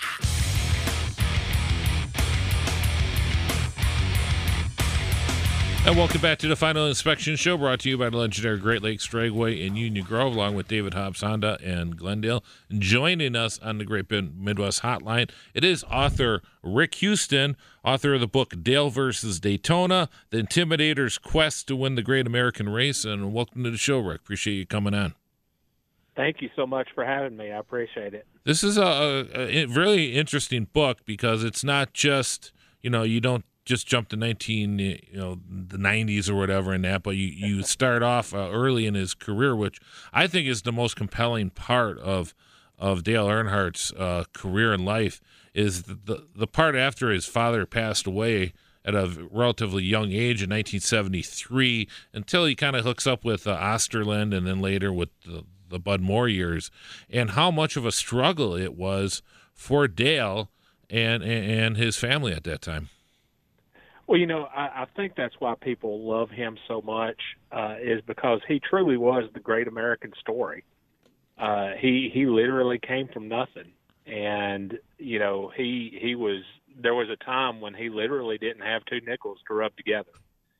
And welcome back to the Final Inspection Show, brought to you by the legendary Great Lakes Dragway in Union Grove, along with David Hobbs Honda and Glendale. Joining us on the Great Midwest Hotline, it is author Rick Houston, author of the book Dale versus Daytona, The Intimidator's Quest to Win the Great American Race. And welcome to the show, Rick. Appreciate you coming on.
Thank you so much for having me. I appreciate it.
This is a, a, a really interesting book because it's not just, you know, you don't just jump to nineteen, you know, the nineties or whatever in that, but you, you start off uh, early in his career, which I think is the most compelling part of of Dale Earnhardt's uh, career and life, is the, the the part after his father passed away at a relatively young age in nineteen seventy-three, until he kind of hooks up with uh, Osterland and then later with the, the Bud Moore years, and how much of a struggle it was for Dale and and, and his family at that time.
Well, you know, I, I think that's why people love him so much, uh, is because he truly was the great American story. Uh, he he literally came from nothing, and you know, he he was. There was a time when he literally didn't have two nickels to rub together,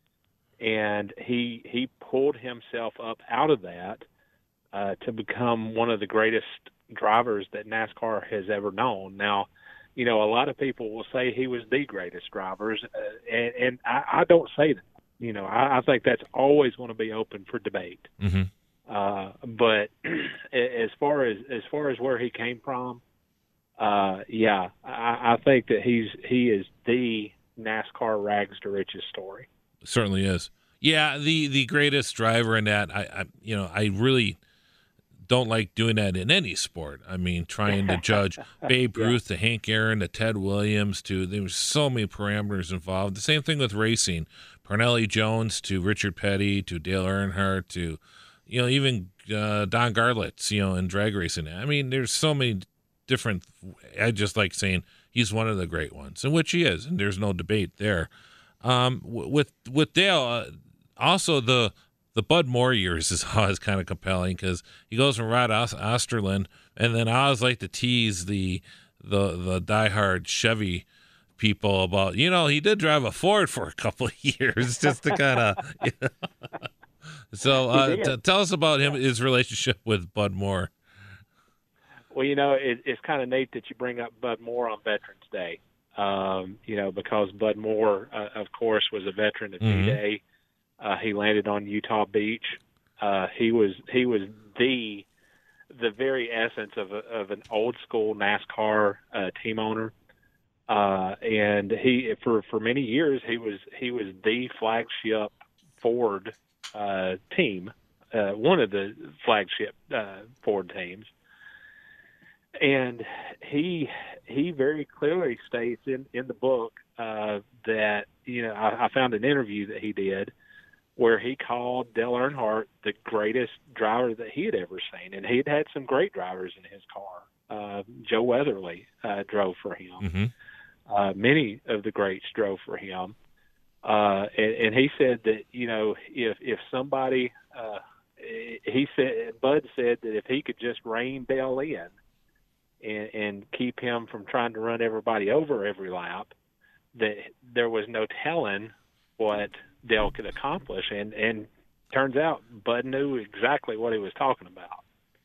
and he he pulled himself up out of that uh, to become one of the greatest drivers that NASCAR has ever known. Now, you know, a lot of people will say he was the greatest drivers, uh, and, and I, I don't say that. You know, I, I think that's always going to be open for debate.
Mm-hmm.
Uh, but as far as as far as where he came from, uh, yeah, I, I think that he's he is the NASCAR rags to riches story.
Certainly is. Yeah, the the greatest driver in that. I, I you know, I really don't like doing that in any sport. I mean, trying to judge Babe Ruth, yeah. to Hank Aaron, to Ted Williams, to there was so many parameters involved. The same thing with racing. Parnelli Jones to Richard Petty to Dale Earnhardt to, you know, even uh, Don Garlitz, you know, in drag racing. I mean, there's so many different. I just like saying he's one of the great ones, and which he is, and there's no debate there. Um, with with Dale, uh, also the. The Bud Moore years is always kind of compelling because he goes from Rod Osterland, and then I always like to tease the the the diehard Chevy people about, you know, he did drive a Ford for a couple of years just to kind of. You know. So uh, t- tell us about him, his relationship with Bud Moore.
Well, you know, it, it's kind of neat that you bring up Bud Moore on Veterans Day, um, you know, because Bud Moore, uh, of course, was a veteran of
Mm-hmm.
D-Day. Uh, he landed on Utah Beach. Uh, he was he was the the very essence of a, of an old school NASCAR uh, team owner, uh, and he for for many years he was he was the flagship Ford uh, team, uh, one of the flagship uh, Ford teams, and he he very clearly states in in the book uh, that, you know, I, I found an interview that he did where he called Dale Earnhardt the greatest driver that he had ever seen. And he had had some great drivers in his car. Uh, Joe Weatherly uh, drove for him.
Mm-hmm.
Uh, many of the greats drove for him. Uh, and, and he said that, you know, if, if somebody, uh, he said, Bud said that if he could just rein Dale in and, and keep him from trying to run everybody over every lap, that there was no telling what Dale could accomplish, and and turns out Bud knew exactly what he was talking about.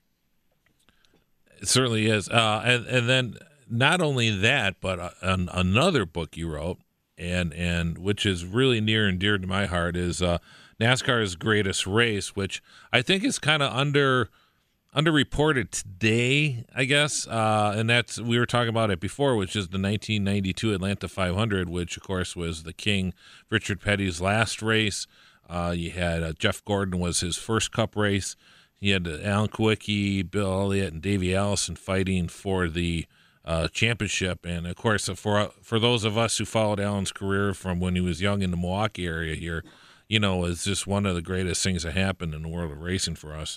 It certainly is, uh, and and then not only that, but uh, an, another book you wrote, and and which is really near and dear to my heart, is uh, NASCAR's Greatest Race, which I think is kind of under underreported today, I guess, uh, and that's we were talking about it before, which is the nineteen ninety-two Atlanta five hundred, which of course was the King Richard Petty's last race. Uh, you had uh, Jeff Gordon was his first Cup race. You had uh, Alan Kulwicki, Bill Elliott, and Davey Allison fighting for the uh, championship. And of course, for for those of us who followed Alan's career from when he was young in the Milwaukee area here, you know, it's just one of the greatest things that happened in the world of racing for us.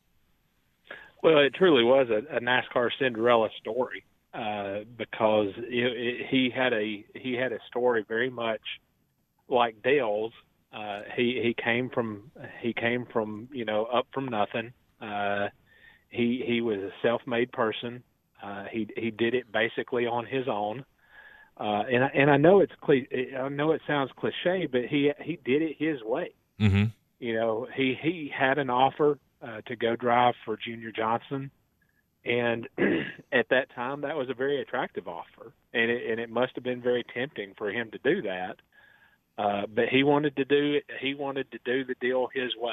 Well, it truly was a, a NASCAR Cinderella story uh, because it, it, he had a he had a story very much like Dale's. Uh, he he came from he came from you know up from nothing. Uh, he he was a self-made person. Uh, he he did it basically on his own. Uh, and I, and I know it's I know it sounds cliche, but he he did it his way.
Mm-hmm.
You know, he he had an offer uh, to go drive for Junior Johnson, and at that time that was a very attractive offer, and it, and it must have been very tempting for him to do that. Uh, but he wanted to do it. He wanted to do the deal his way,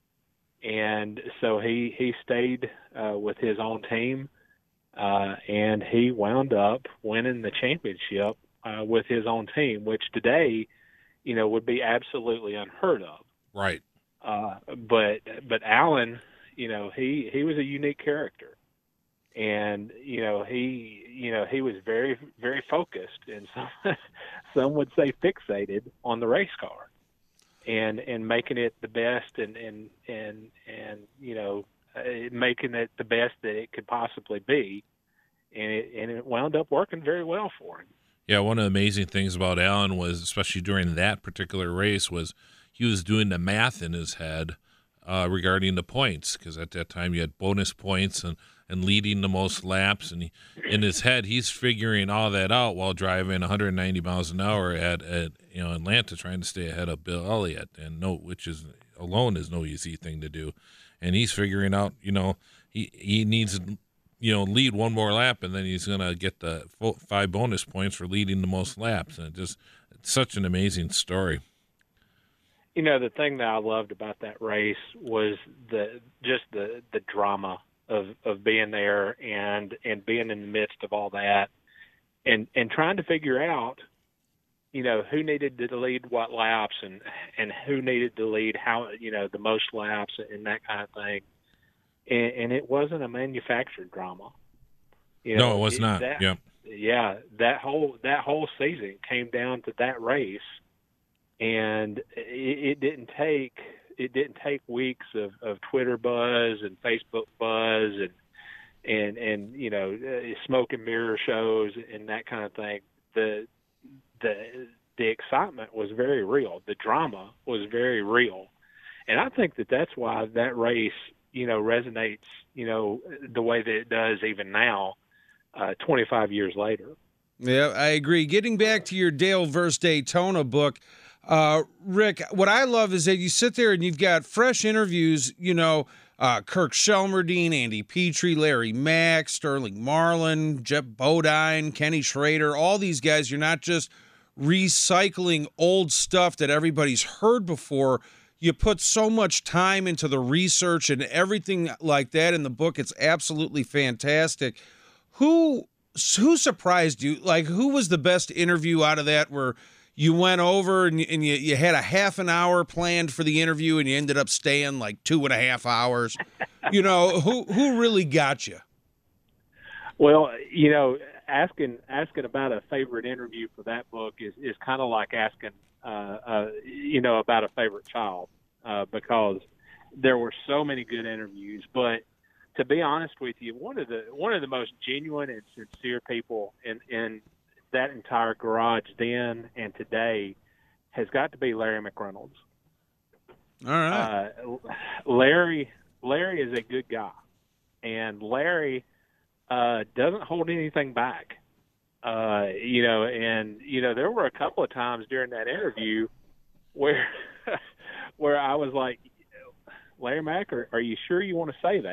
and so he he stayed uh, with his own team. Uh, and he wound up winning the championship uh, with his own team, which today, you know, would be absolutely unheard of.
Right.
Uh, but but Alan, you know, he, he was a unique character, and you know he you know he was very very focused, and some some would say fixated on the race car, and and making it the best, and and and and you know. Uh, making it the best that it could possibly be, and it and it wound up working very well for him.
Yeah, one of the amazing things about Alan was, especially during that particular race, was he was doing the math in his head uh, regarding the points, because at that time you had bonus points and, and leading the most laps, and he, in his head he's figuring all that out while driving one hundred ninety miles an hour at, at you know Atlanta, trying to stay ahead of Bill Elliott, and no, which is alone is no easy thing to do. And he's figuring out, you know, he, he needs to, you know, lead one more lap, and then he's going to get the full five bonus points for leading the most laps. And it just, it's such an amazing story.
You know, the thing that I loved about that race was the just the, the drama of, of being there and, and being in the midst of all that, and, and trying to figure out, you know, who needed to lead what laps, and, and who needed to lead how, you know, the most laps and that kind of thing. And, and it wasn't a manufactured drama. You know,
no, it was
it,
not.
That,
yeah.
Yeah. That whole, that whole season came down to that race, and it, it didn't take, it didn't take weeks of, of Twitter buzz and Facebook buzz and, and, and, you know, smoke and mirror shows and that kind of thing. The, the the excitement was very real. The drama was very real. And I think that that's why that race, you know, resonates, you know, the way that it does even now, uh, twenty-five years later.
Yeah, I agree. Getting back to your Dale versus Daytona book, uh, Rick, what I love is that you sit there and you've got fresh interviews, you know, uh, Kirk Shelmerdine, Andy Petrie, Larry Mack, Sterling Marlin, Jeff Bodine, Kenny Schrader, all these guys. You're not just recycling old stuff that everybody's heard before. You put so much time into the research and everything like that in the book. It's absolutely fantastic. Who who surprised you? Like, who was the best interview out of that, where you went over and, and you, you had a half an hour planned for the interview and you ended up staying like two and a half hours? You know, who who really got you?
Well, you know, asking asking about a favorite interview for that book is, is kind of like asking, uh, uh, you know, about a favorite child, uh, because there were so many good interviews. But to be honest with you, one of the one of the most genuine and sincere people in, in that entire garage then and today has got to be Larry McReynolds.
All right,
uh, Larry Larry is a good guy, and Larry Uh, doesn't hold anything back, uh, you know, and, you know, there were a couple of times during that interview where, where I was like, Larry Mack, are, are you sure you want to say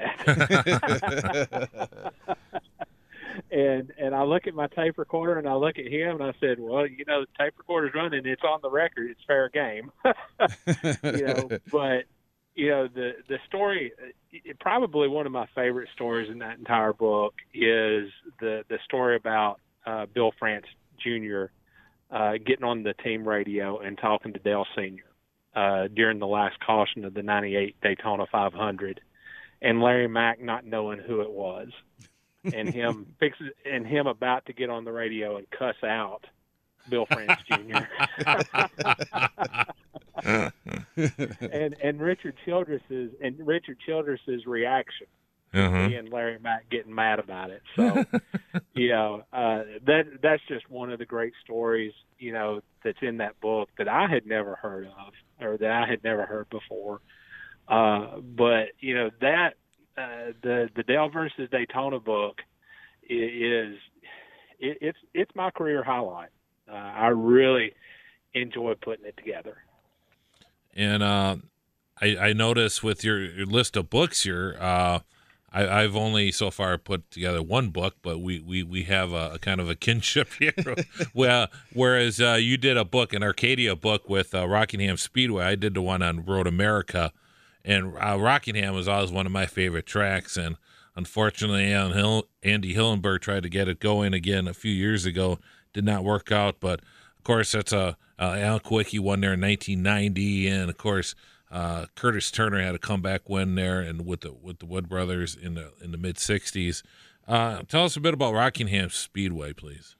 that? and, and I look at my tape recorder and I look at him and I said, well, you know, the tape recorder's running. It's on the record. It's fair game, you know, but, you know, the the story, it, probably one of my favorite stories in that entire book is the the story about uh, Bill France Junior Uh, getting on the team radio and talking to Dale Senior uh, during the last caution of the ninety-eight Daytona five hundred, and Larry Mack not knowing who it was, and him fix, and him about to get on the radio and cuss out Bill France Junior and and Richard Childress's and Richard Childress's reaction. Uh-huh. He and Larry Mack getting mad about it. So, you know, uh, that that's just one of the great stories, you know, that's in that book that I had never heard of or that I had never heard before. Uh, but, you know, that uh, the the Dale versus Daytona book is it, it's it's my career highlight. Uh, I really enjoy putting it together.
And uh, I, I notice with your, your list of books here, uh, I, I've only so far put together one book, but we, we, we have a, a kind of a kinship here. well, whereas uh, you did a book, an Arcadia book with uh, Rockingham Speedway, I did the one on Road America, and uh, Rockingham was always one of my favorite tracks. And unfortunately, Alan Hill, Andy Hillenberg tried to get it going again a few years ago, did not work out. But of course, that's a uh, Alan Kowicki won there in nineteen ninety, and of course. Uh, Curtis Turner had a comeback win there, and with the with the Wood brothers in the in the mid sixties. Uh, tell us a bit about Rockingham Speedway, please.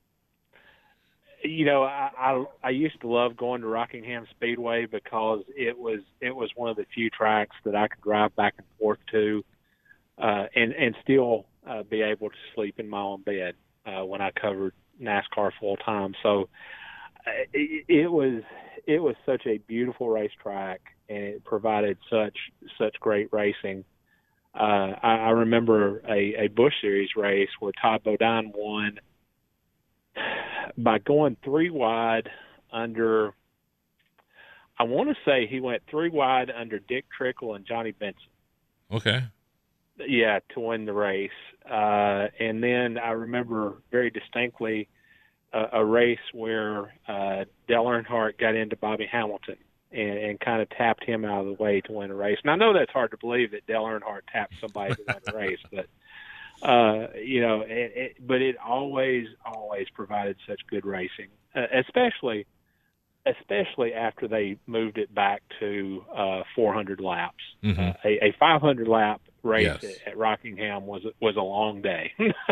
You know, I, I I used to love going to Rockingham Speedway because it was it was one of the few tracks that I could drive back and forth to, uh, and and still uh, be able to sleep in my own bed uh, when I covered NASCAR full time. So uh, it, it was it was such a beautiful racetrack. And it provided such such great racing. Uh, I, I remember a, a Busch Series race where Todd Bodine won by going three wide under, I want to say he went three wide under Dick Trickle and Johnny Benson.
Okay.
Yeah, to win the race. Uh, and then I remember very distinctly a, a race where uh, Dale Earnhardt got into Bobby Hamilton. And, and kind of tapped him out of the way to win a race. And I know that's hard to believe that Dale Earnhardt tapped somebody to win a race, but uh, you know, it, it, but it always, always provided such good racing, uh, especially, especially after they moved it back to uh, four hundred laps. Mm-hmm. Uh, a, a five hundred lap race yes. at, at Rockingham was was a long day.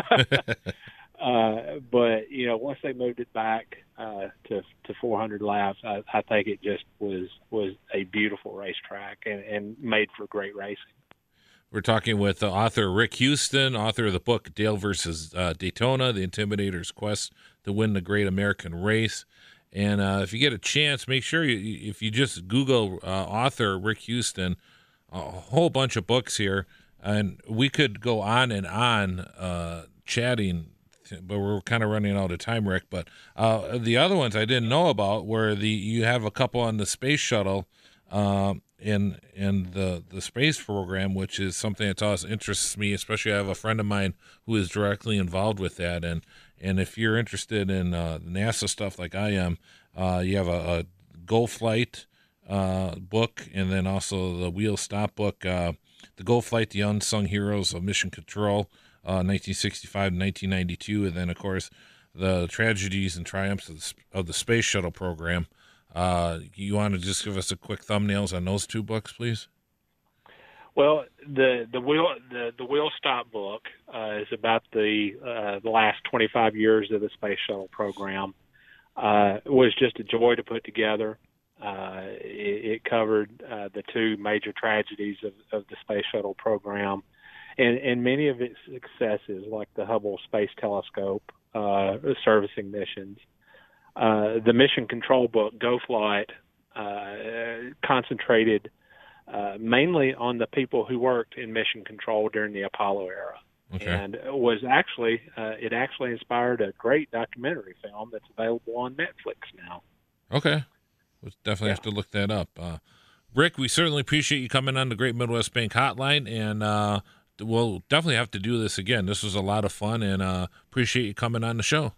Uh, but, you know, once they moved it back uh, to to four hundred laps, I, I think it just was was a beautiful racetrack and, and made for great racing.
We're talking with uh, author Rick Houston, author of the book Dale versus uh, Daytona, The Intimidator's Quest to Win the Great American Race. And uh, if you get a chance, make sure you, if you just Google uh, author Rick Houston, a whole bunch of books here, and we could go on and on uh, chatting, but we're kind of running out of time, Rick. But uh, the other ones I didn't know about were the you have a couple on the space shuttle uh, in in the the space program, which is something that always interests me. Especially, I have a friend of mine who is directly involved with that, and and if you're interested in uh, NASA stuff like I am, uh, you have a, a Go Flight uh, book, and then also the Wheel Stop book, uh, the Go Flight: The Unsung Heroes of Mission Control. Uh, nineteen sixty-five to nineteen ninety-two, and then, of course, the tragedies and triumphs of the, of the space shuttle program. Uh, you want to just give us a quick thumbnails on those two books, please?
Well, the the wheel the, the Wheel Stop book uh, is about the uh, the last twenty-five years of the space shuttle program. Uh, it was just a joy to put together. Uh, it, it covered uh, the two major tragedies of, of the space shuttle program. And, and many of its successes, like the Hubble Space Telescope, uh, servicing missions. Uh, the mission control book, Go Flight, uh, concentrated uh, mainly on the people who worked in mission control during the Apollo era. Okay. And was actually, uh, it actually inspired a great documentary film that's available on Netflix now.
Okay. We'll definitely yeah. have to look that up. Uh, Rick, we certainly appreciate you coming on the Great Midwest Bank Hotline, and uh, we'll definitely have to do this again. This was a lot of fun, and uh, appreciate you coming on the show.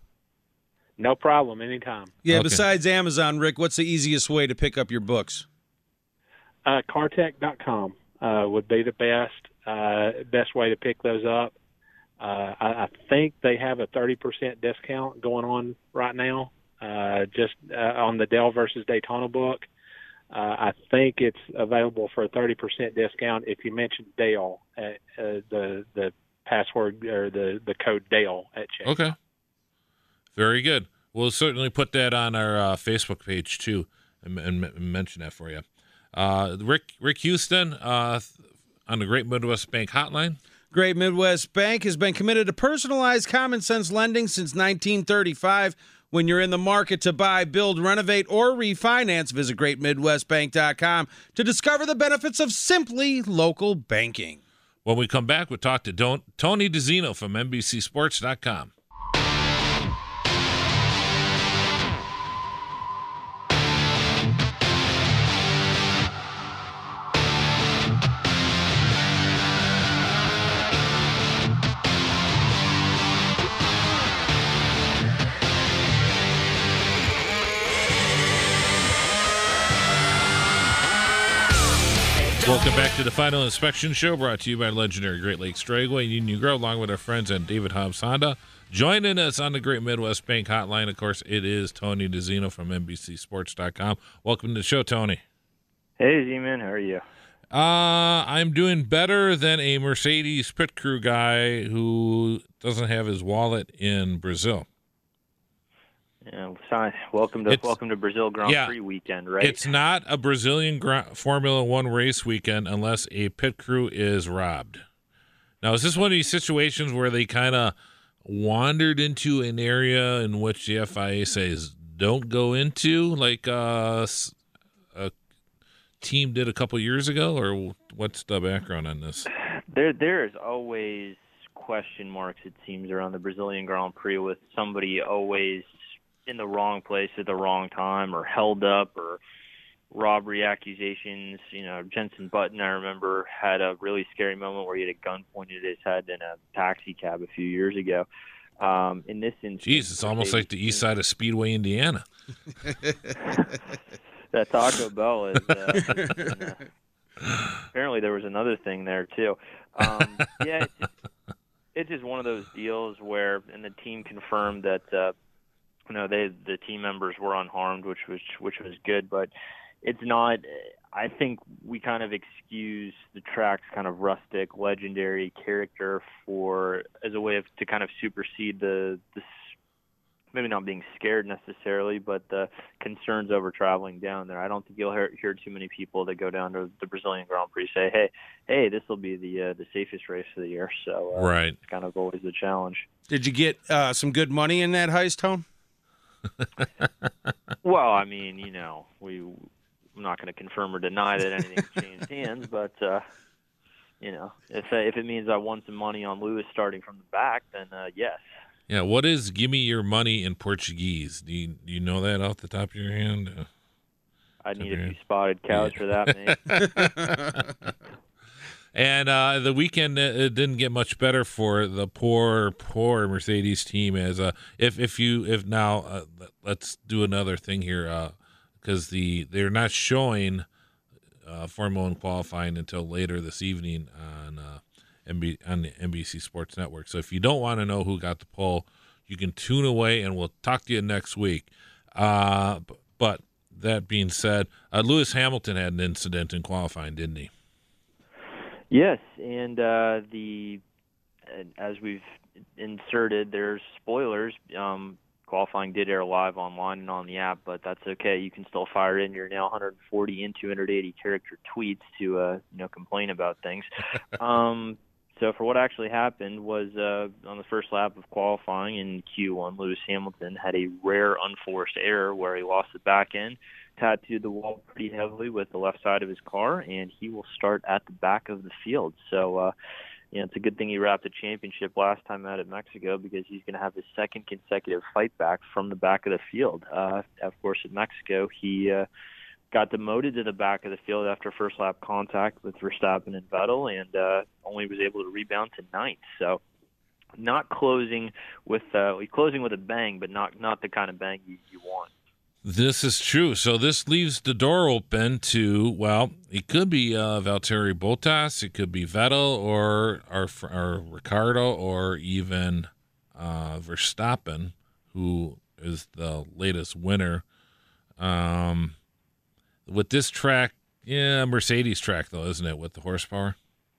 No problem, anytime.
Yeah,
okay.
Besides Amazon, Rick, what's the easiest way to pick up your books?
Uh, Cartech dot com uh, would be the best uh, best way to pick those up. Uh, I, I think they have a thirty percent discount going on right now, uh, just uh, on the Dell versus Daytona book. Uh, I think it's available for a thirty percent discount if you mention Dale, uh, uh, the the password or the, the code Dale at checkout.
Okay. Very good. We'll certainly put that on our uh, Facebook page too, and, and, and mention that for you. Uh, Rick Rick Houston uh, on the Great Midwest Bank Hotline.
Great Midwest Bank has been committed to personalized common sense lending since nineteen thirty-five. When you're in the market to buy, build, renovate, or refinance, visit great midwest bank dot com to discover the benefits of simply local banking.
When we come back, we'll talk to Don- Tony DeZino from N B C Sports dot com. Welcome back to the Final Inspection Show, brought to you by legendary Great Lakes Dragway, Union Grove, along with our friends at David Hobbs Honda. Joining us on the Great Midwest Bank Hotline, of course, it is Tony DeZino from N B C Sports dot com. Welcome to the show, Tony.
Hey, Z-Man, how are you?
Uh, I'm doing better than a Mercedes pit crew guy who doesn't have his wallet in Brazil.
Yeah, welcome to
It's-
welcome to Brazil Grand
yeah.
Prix weekend, right?
It's not a Brazilian Gra- Formula One race weekend unless a pit crew is robbed. Now, is this one of these situations where they kind of wandered into an area in which the F I A says don't go into, like uh, a team did a couple years ago, or what's the background on this?
There, there is always question marks, it seems, around the Brazilian Grand Prix with somebody always in the wrong place at the wrong time, or held up, or robbery accusations. You know, Jenson Button, I remember, had a really scary moment where he had a gun pointed at his head in a taxi cab a few years ago. Um, in this instance,
Jeez, it's almost like the east side of Speedway, Indiana.
That Taco Bell is. Uh, is uh, apparently, there was another thing there too. Um, yeah, it's just, it's just one of those deals where, and the team confirmed that. Uh, You know, they the team members were unharmed, which was which was good, but it's not. I think we kind of excuse the track's kind of rustic, legendary character for as a way of to kind of supersede the, the maybe not being scared necessarily, but the concerns over traveling down there. I don't think you'll hear, hear too many people that go down to the Brazilian Grand Prix say, "Hey, hey, this will be the uh, the safest race of the year." So uh,
right,
it's kind of always the challenge.
Did you get uh, some good money in that heist, Tone?
Well, I mean, you know, we I'm not going to confirm or deny that anything changed hands, but uh, you know, if if it means I won some money on Lewis starting from the back, then uh, yes.
Yeah, what is "give me your money" in Portuguese? Do you, do you know that off the top of your hand? Uh,
I need a few spotted cows yeah. for that, mate.
And uh, the weekend it didn't get much better for the poor, poor Mercedes team. As uh, if if you if now uh, let's do another thing here because uh, the they're not showing uh, Formula One qualifying until later this evening on uh, N B, on the N B C Sports Network. So if you don't want to know who got the pole, you can tune away, and we'll talk to you next week. Uh, but that being said, uh, Lewis Hamilton had an incident in qualifying, didn't he?
Yes, and uh, the as we've inserted, there's spoilers. Um, qualifying did air live online and on the app, but that's okay. You can still fire in your now one hundred forty and two hundred eighty character tweets to uh, you know complain about things. um, so for what actually happened was uh, on the first lap of qualifying in Q one, Lewis Hamilton had a rare unforced error where he lost the back end, tattooed the wall pretty heavily with the left side of his car, and he will start at the back of the field. So, uh, you know, it's a good thing he wrapped the championship last time out at Mexico because he's going to have his second consecutive fight back from the back of the field. Uh, of course, at Mexico, he uh, got demoted to the back of the field after first lap contact with Verstappen and Vettel, and uh, only was able to rebound to ninth. So, not closing with uh, closing with a bang, but not not the kind of bang you, you want.
This is true. So this leaves the door open to, well, it could be uh, Valtteri Bottas, it could be Vettel, or or, or Ricardo, or even uh, Verstappen, who is the latest winner. Um, with this track, yeah, Mercedes track though, isn't it? With the horsepower.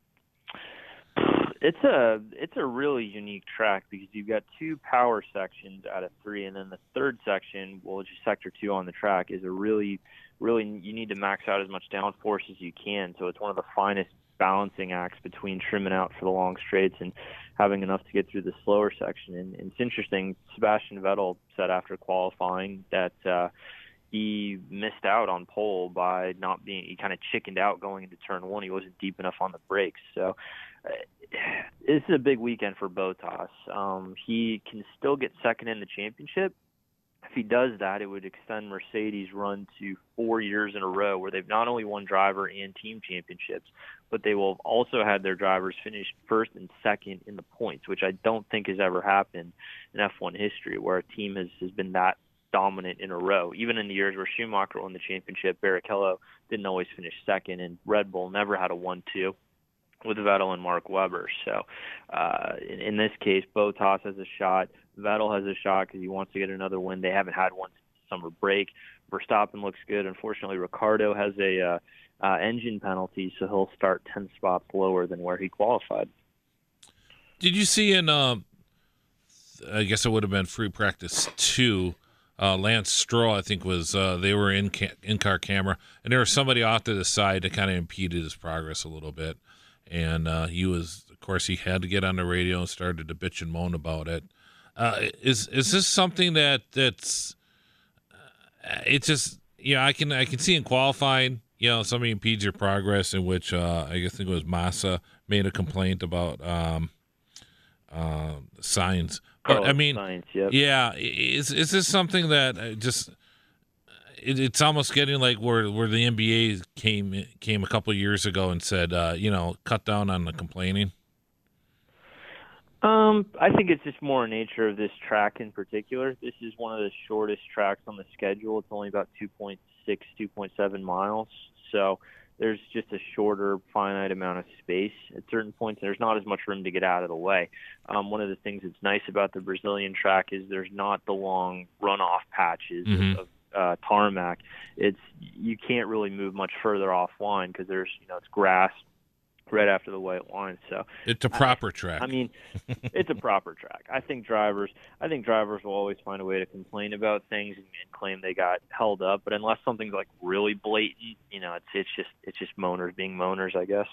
It's a it's a really unique track because you've got two power sections out of three, and then the third section, well, which is sector two on the track, is a really, really you need to max out as much downforce as you can. So it's one of the finest balancing acts between trimming out for the long straights and having enough to get through the slower section. And, and it's interesting. Sebastian Vettel said after qualifying that uh, he missed out on pole by not being. He kind of chickened out going into turn one. He wasn't deep enough on the brakes. So. Uh, This is a big weekend for Bottas. Um, he can still get second in the championship. If he does that, it would extend Mercedes' run to four years in a row where they've not only won driver and team championships, but they will have also had their drivers finish first and second in the points, which I don't think has ever happened in F one history where a team has, has been that dominant in a row. Even in the years where Schumacher won the championship, Barrichello didn't always finish second, and Red Bull never had a one two. With Vettel and Mark Webber. So uh, in, in this case, Bottas has a shot. Vettel has a shot because he wants to get another win. They haven't had one since summer break. Verstappen looks good. Unfortunately, Ricardo has a uh, uh, engine penalty, so he'll start ten spots lower than where he qualified.
Did you see in, uh, I guess it would have been free practice two, uh, Lance Stroll, I think was, uh, they were in ca- in-car camera, and there was somebody off to the side that kind of impeded his progress a little bit. And uh, he was, of course, he had to get on the radio and started to bitch and moan about it. Uh, is is this something that that's? Uh, it's just you know I can I can see in qualifying you know somebody impedes your progress in which uh, I guess think it was Massa made a complaint about um, uh, signs. But
oh,
I mean,
science, yep.
yeah, is is this something that just? It, it's almost getting like where where the N B A came came a couple of years ago and said, uh, you know, cut down on the complaining.
Um, I think it's just more nature of this track in particular. This is one of the shortest tracks on the schedule. It's only about two point six, two point seven miles. So there's just a shorter, finite amount of space at certain points. There's not as much room to get out of the way. Um, one of the things that's nice about the Brazilian track is there's not the long runoff patches mm-hmm. of uh, tarmac. It's you can't really move much further offline because there's you know it's grass right after the white line. So
it's a proper
I,
track.
I mean, it's a proper track. I think drivers, I think drivers will always find a way to complain about things and, and claim they got held up. But unless something's like really blatant, you know, it's it's just it's just moaners being moaners, I guess.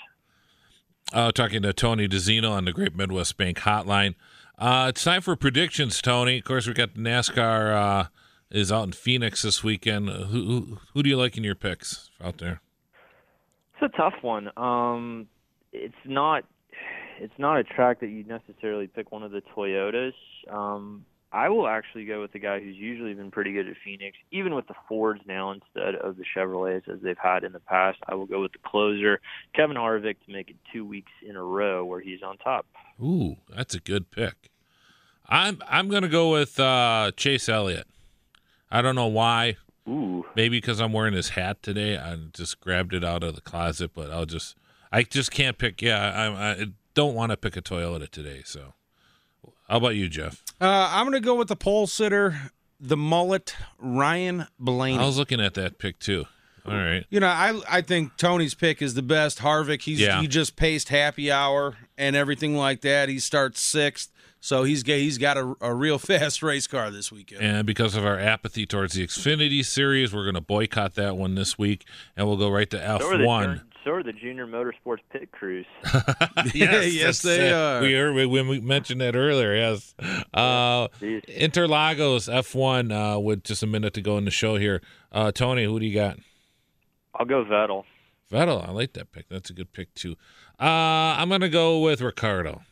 Uh, talking to Tony DeZino on the Great Midwest Bank Hotline. Uh, it's time for predictions, Tony. Of course, we got the NASCAR uh, is out in Phoenix this weekend. Who, who who do you like in your picks out there?
It's a tough one. Um, it's not it's not a track that you necessarily pick one of the Toyotas. Um, I will actually go with the guy who's usually been pretty good at Phoenix, even with the Fords now instead of the Chevrolets as they've had in the past. I will go with the closer, Kevin Harvick, to make it two weeks in a row where he's on top.
Ooh, that's a good pick. I'm I'm going to go with uh, Chase Elliott. I don't know why.
Ooh.
Maybe because I'm wearing his hat today. I just grabbed it out of the closet, but I'll just I just can't pick. Yeah, I, I don't want to pick a Toyota today. So, how about you, Jeff?
Uh, I'm going to go with the pole sitter, the mullet, Ryan Blaney.
I was looking at that pick too. All right.
You know, I I think Tony's pick is the best. Harvick, he's
yeah.
he just paced happy hour and everything like that. He starts sixth. So he's got, he's got a, a real fast race car this weekend.
And because of our apathy towards the Xfinity Series, we're going to boycott that one this week, and we'll go right to F one.
So are the, so are the Junior Motorsports Pit Crews.
yes,
yes, they
uh,
are.
We heard when we mentioned that earlier. Yes, uh, Interlagos F one. Uh, with just a minute to go in the show here. Uh, Tony, who do you got?
I'll go Vettel.
Vettel, I like that pick. That's a good pick too. Uh, I'm going to go with Ricardo.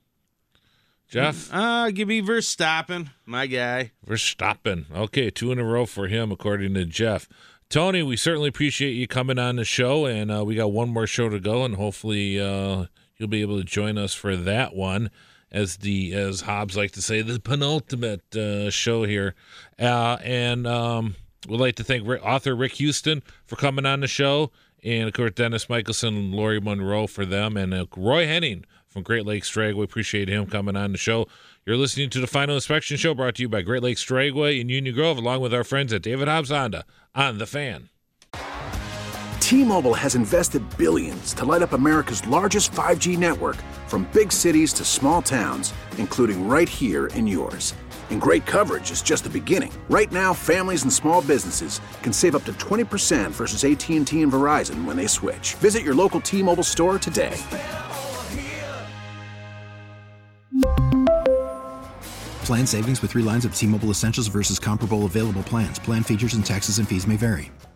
Jeff?
Uh, give me Verstappen, my guy.
Verstappen. Okay, two in a row for him, according to Jeff. Tony, we certainly appreciate you coming on the show, and uh, we got one more show to go, and hopefully uh, you'll be able to join us for that one, as the as Hobbs like to say, the penultimate uh, show here. Uh, and um, We'd like to thank author Rick Houston for coming on the show, and, of course, Dennis Michelson and Lori Monroe for them, and uh, Roy Henning from Great Lakes Dragway. Appreciate him coming on the show. You're listening to the Final Inspection Show, brought to you by Great Lakes Dragway in Union Grove, along with our friends at David Hobbs Honda on The Fan.
T-Mobile has invested billions to light up America's largest five G network, from big cities to small towns, including right here in yours. And great coverage is just the beginning. Right now, families and small businesses can save up to twenty percent versus A T and T and Verizon when they switch. Visit your local T-Mobile store today.
Plan savings with three lines of T-Mobile Essentials versus comparable available plans. Plan features and taxes and fees may vary.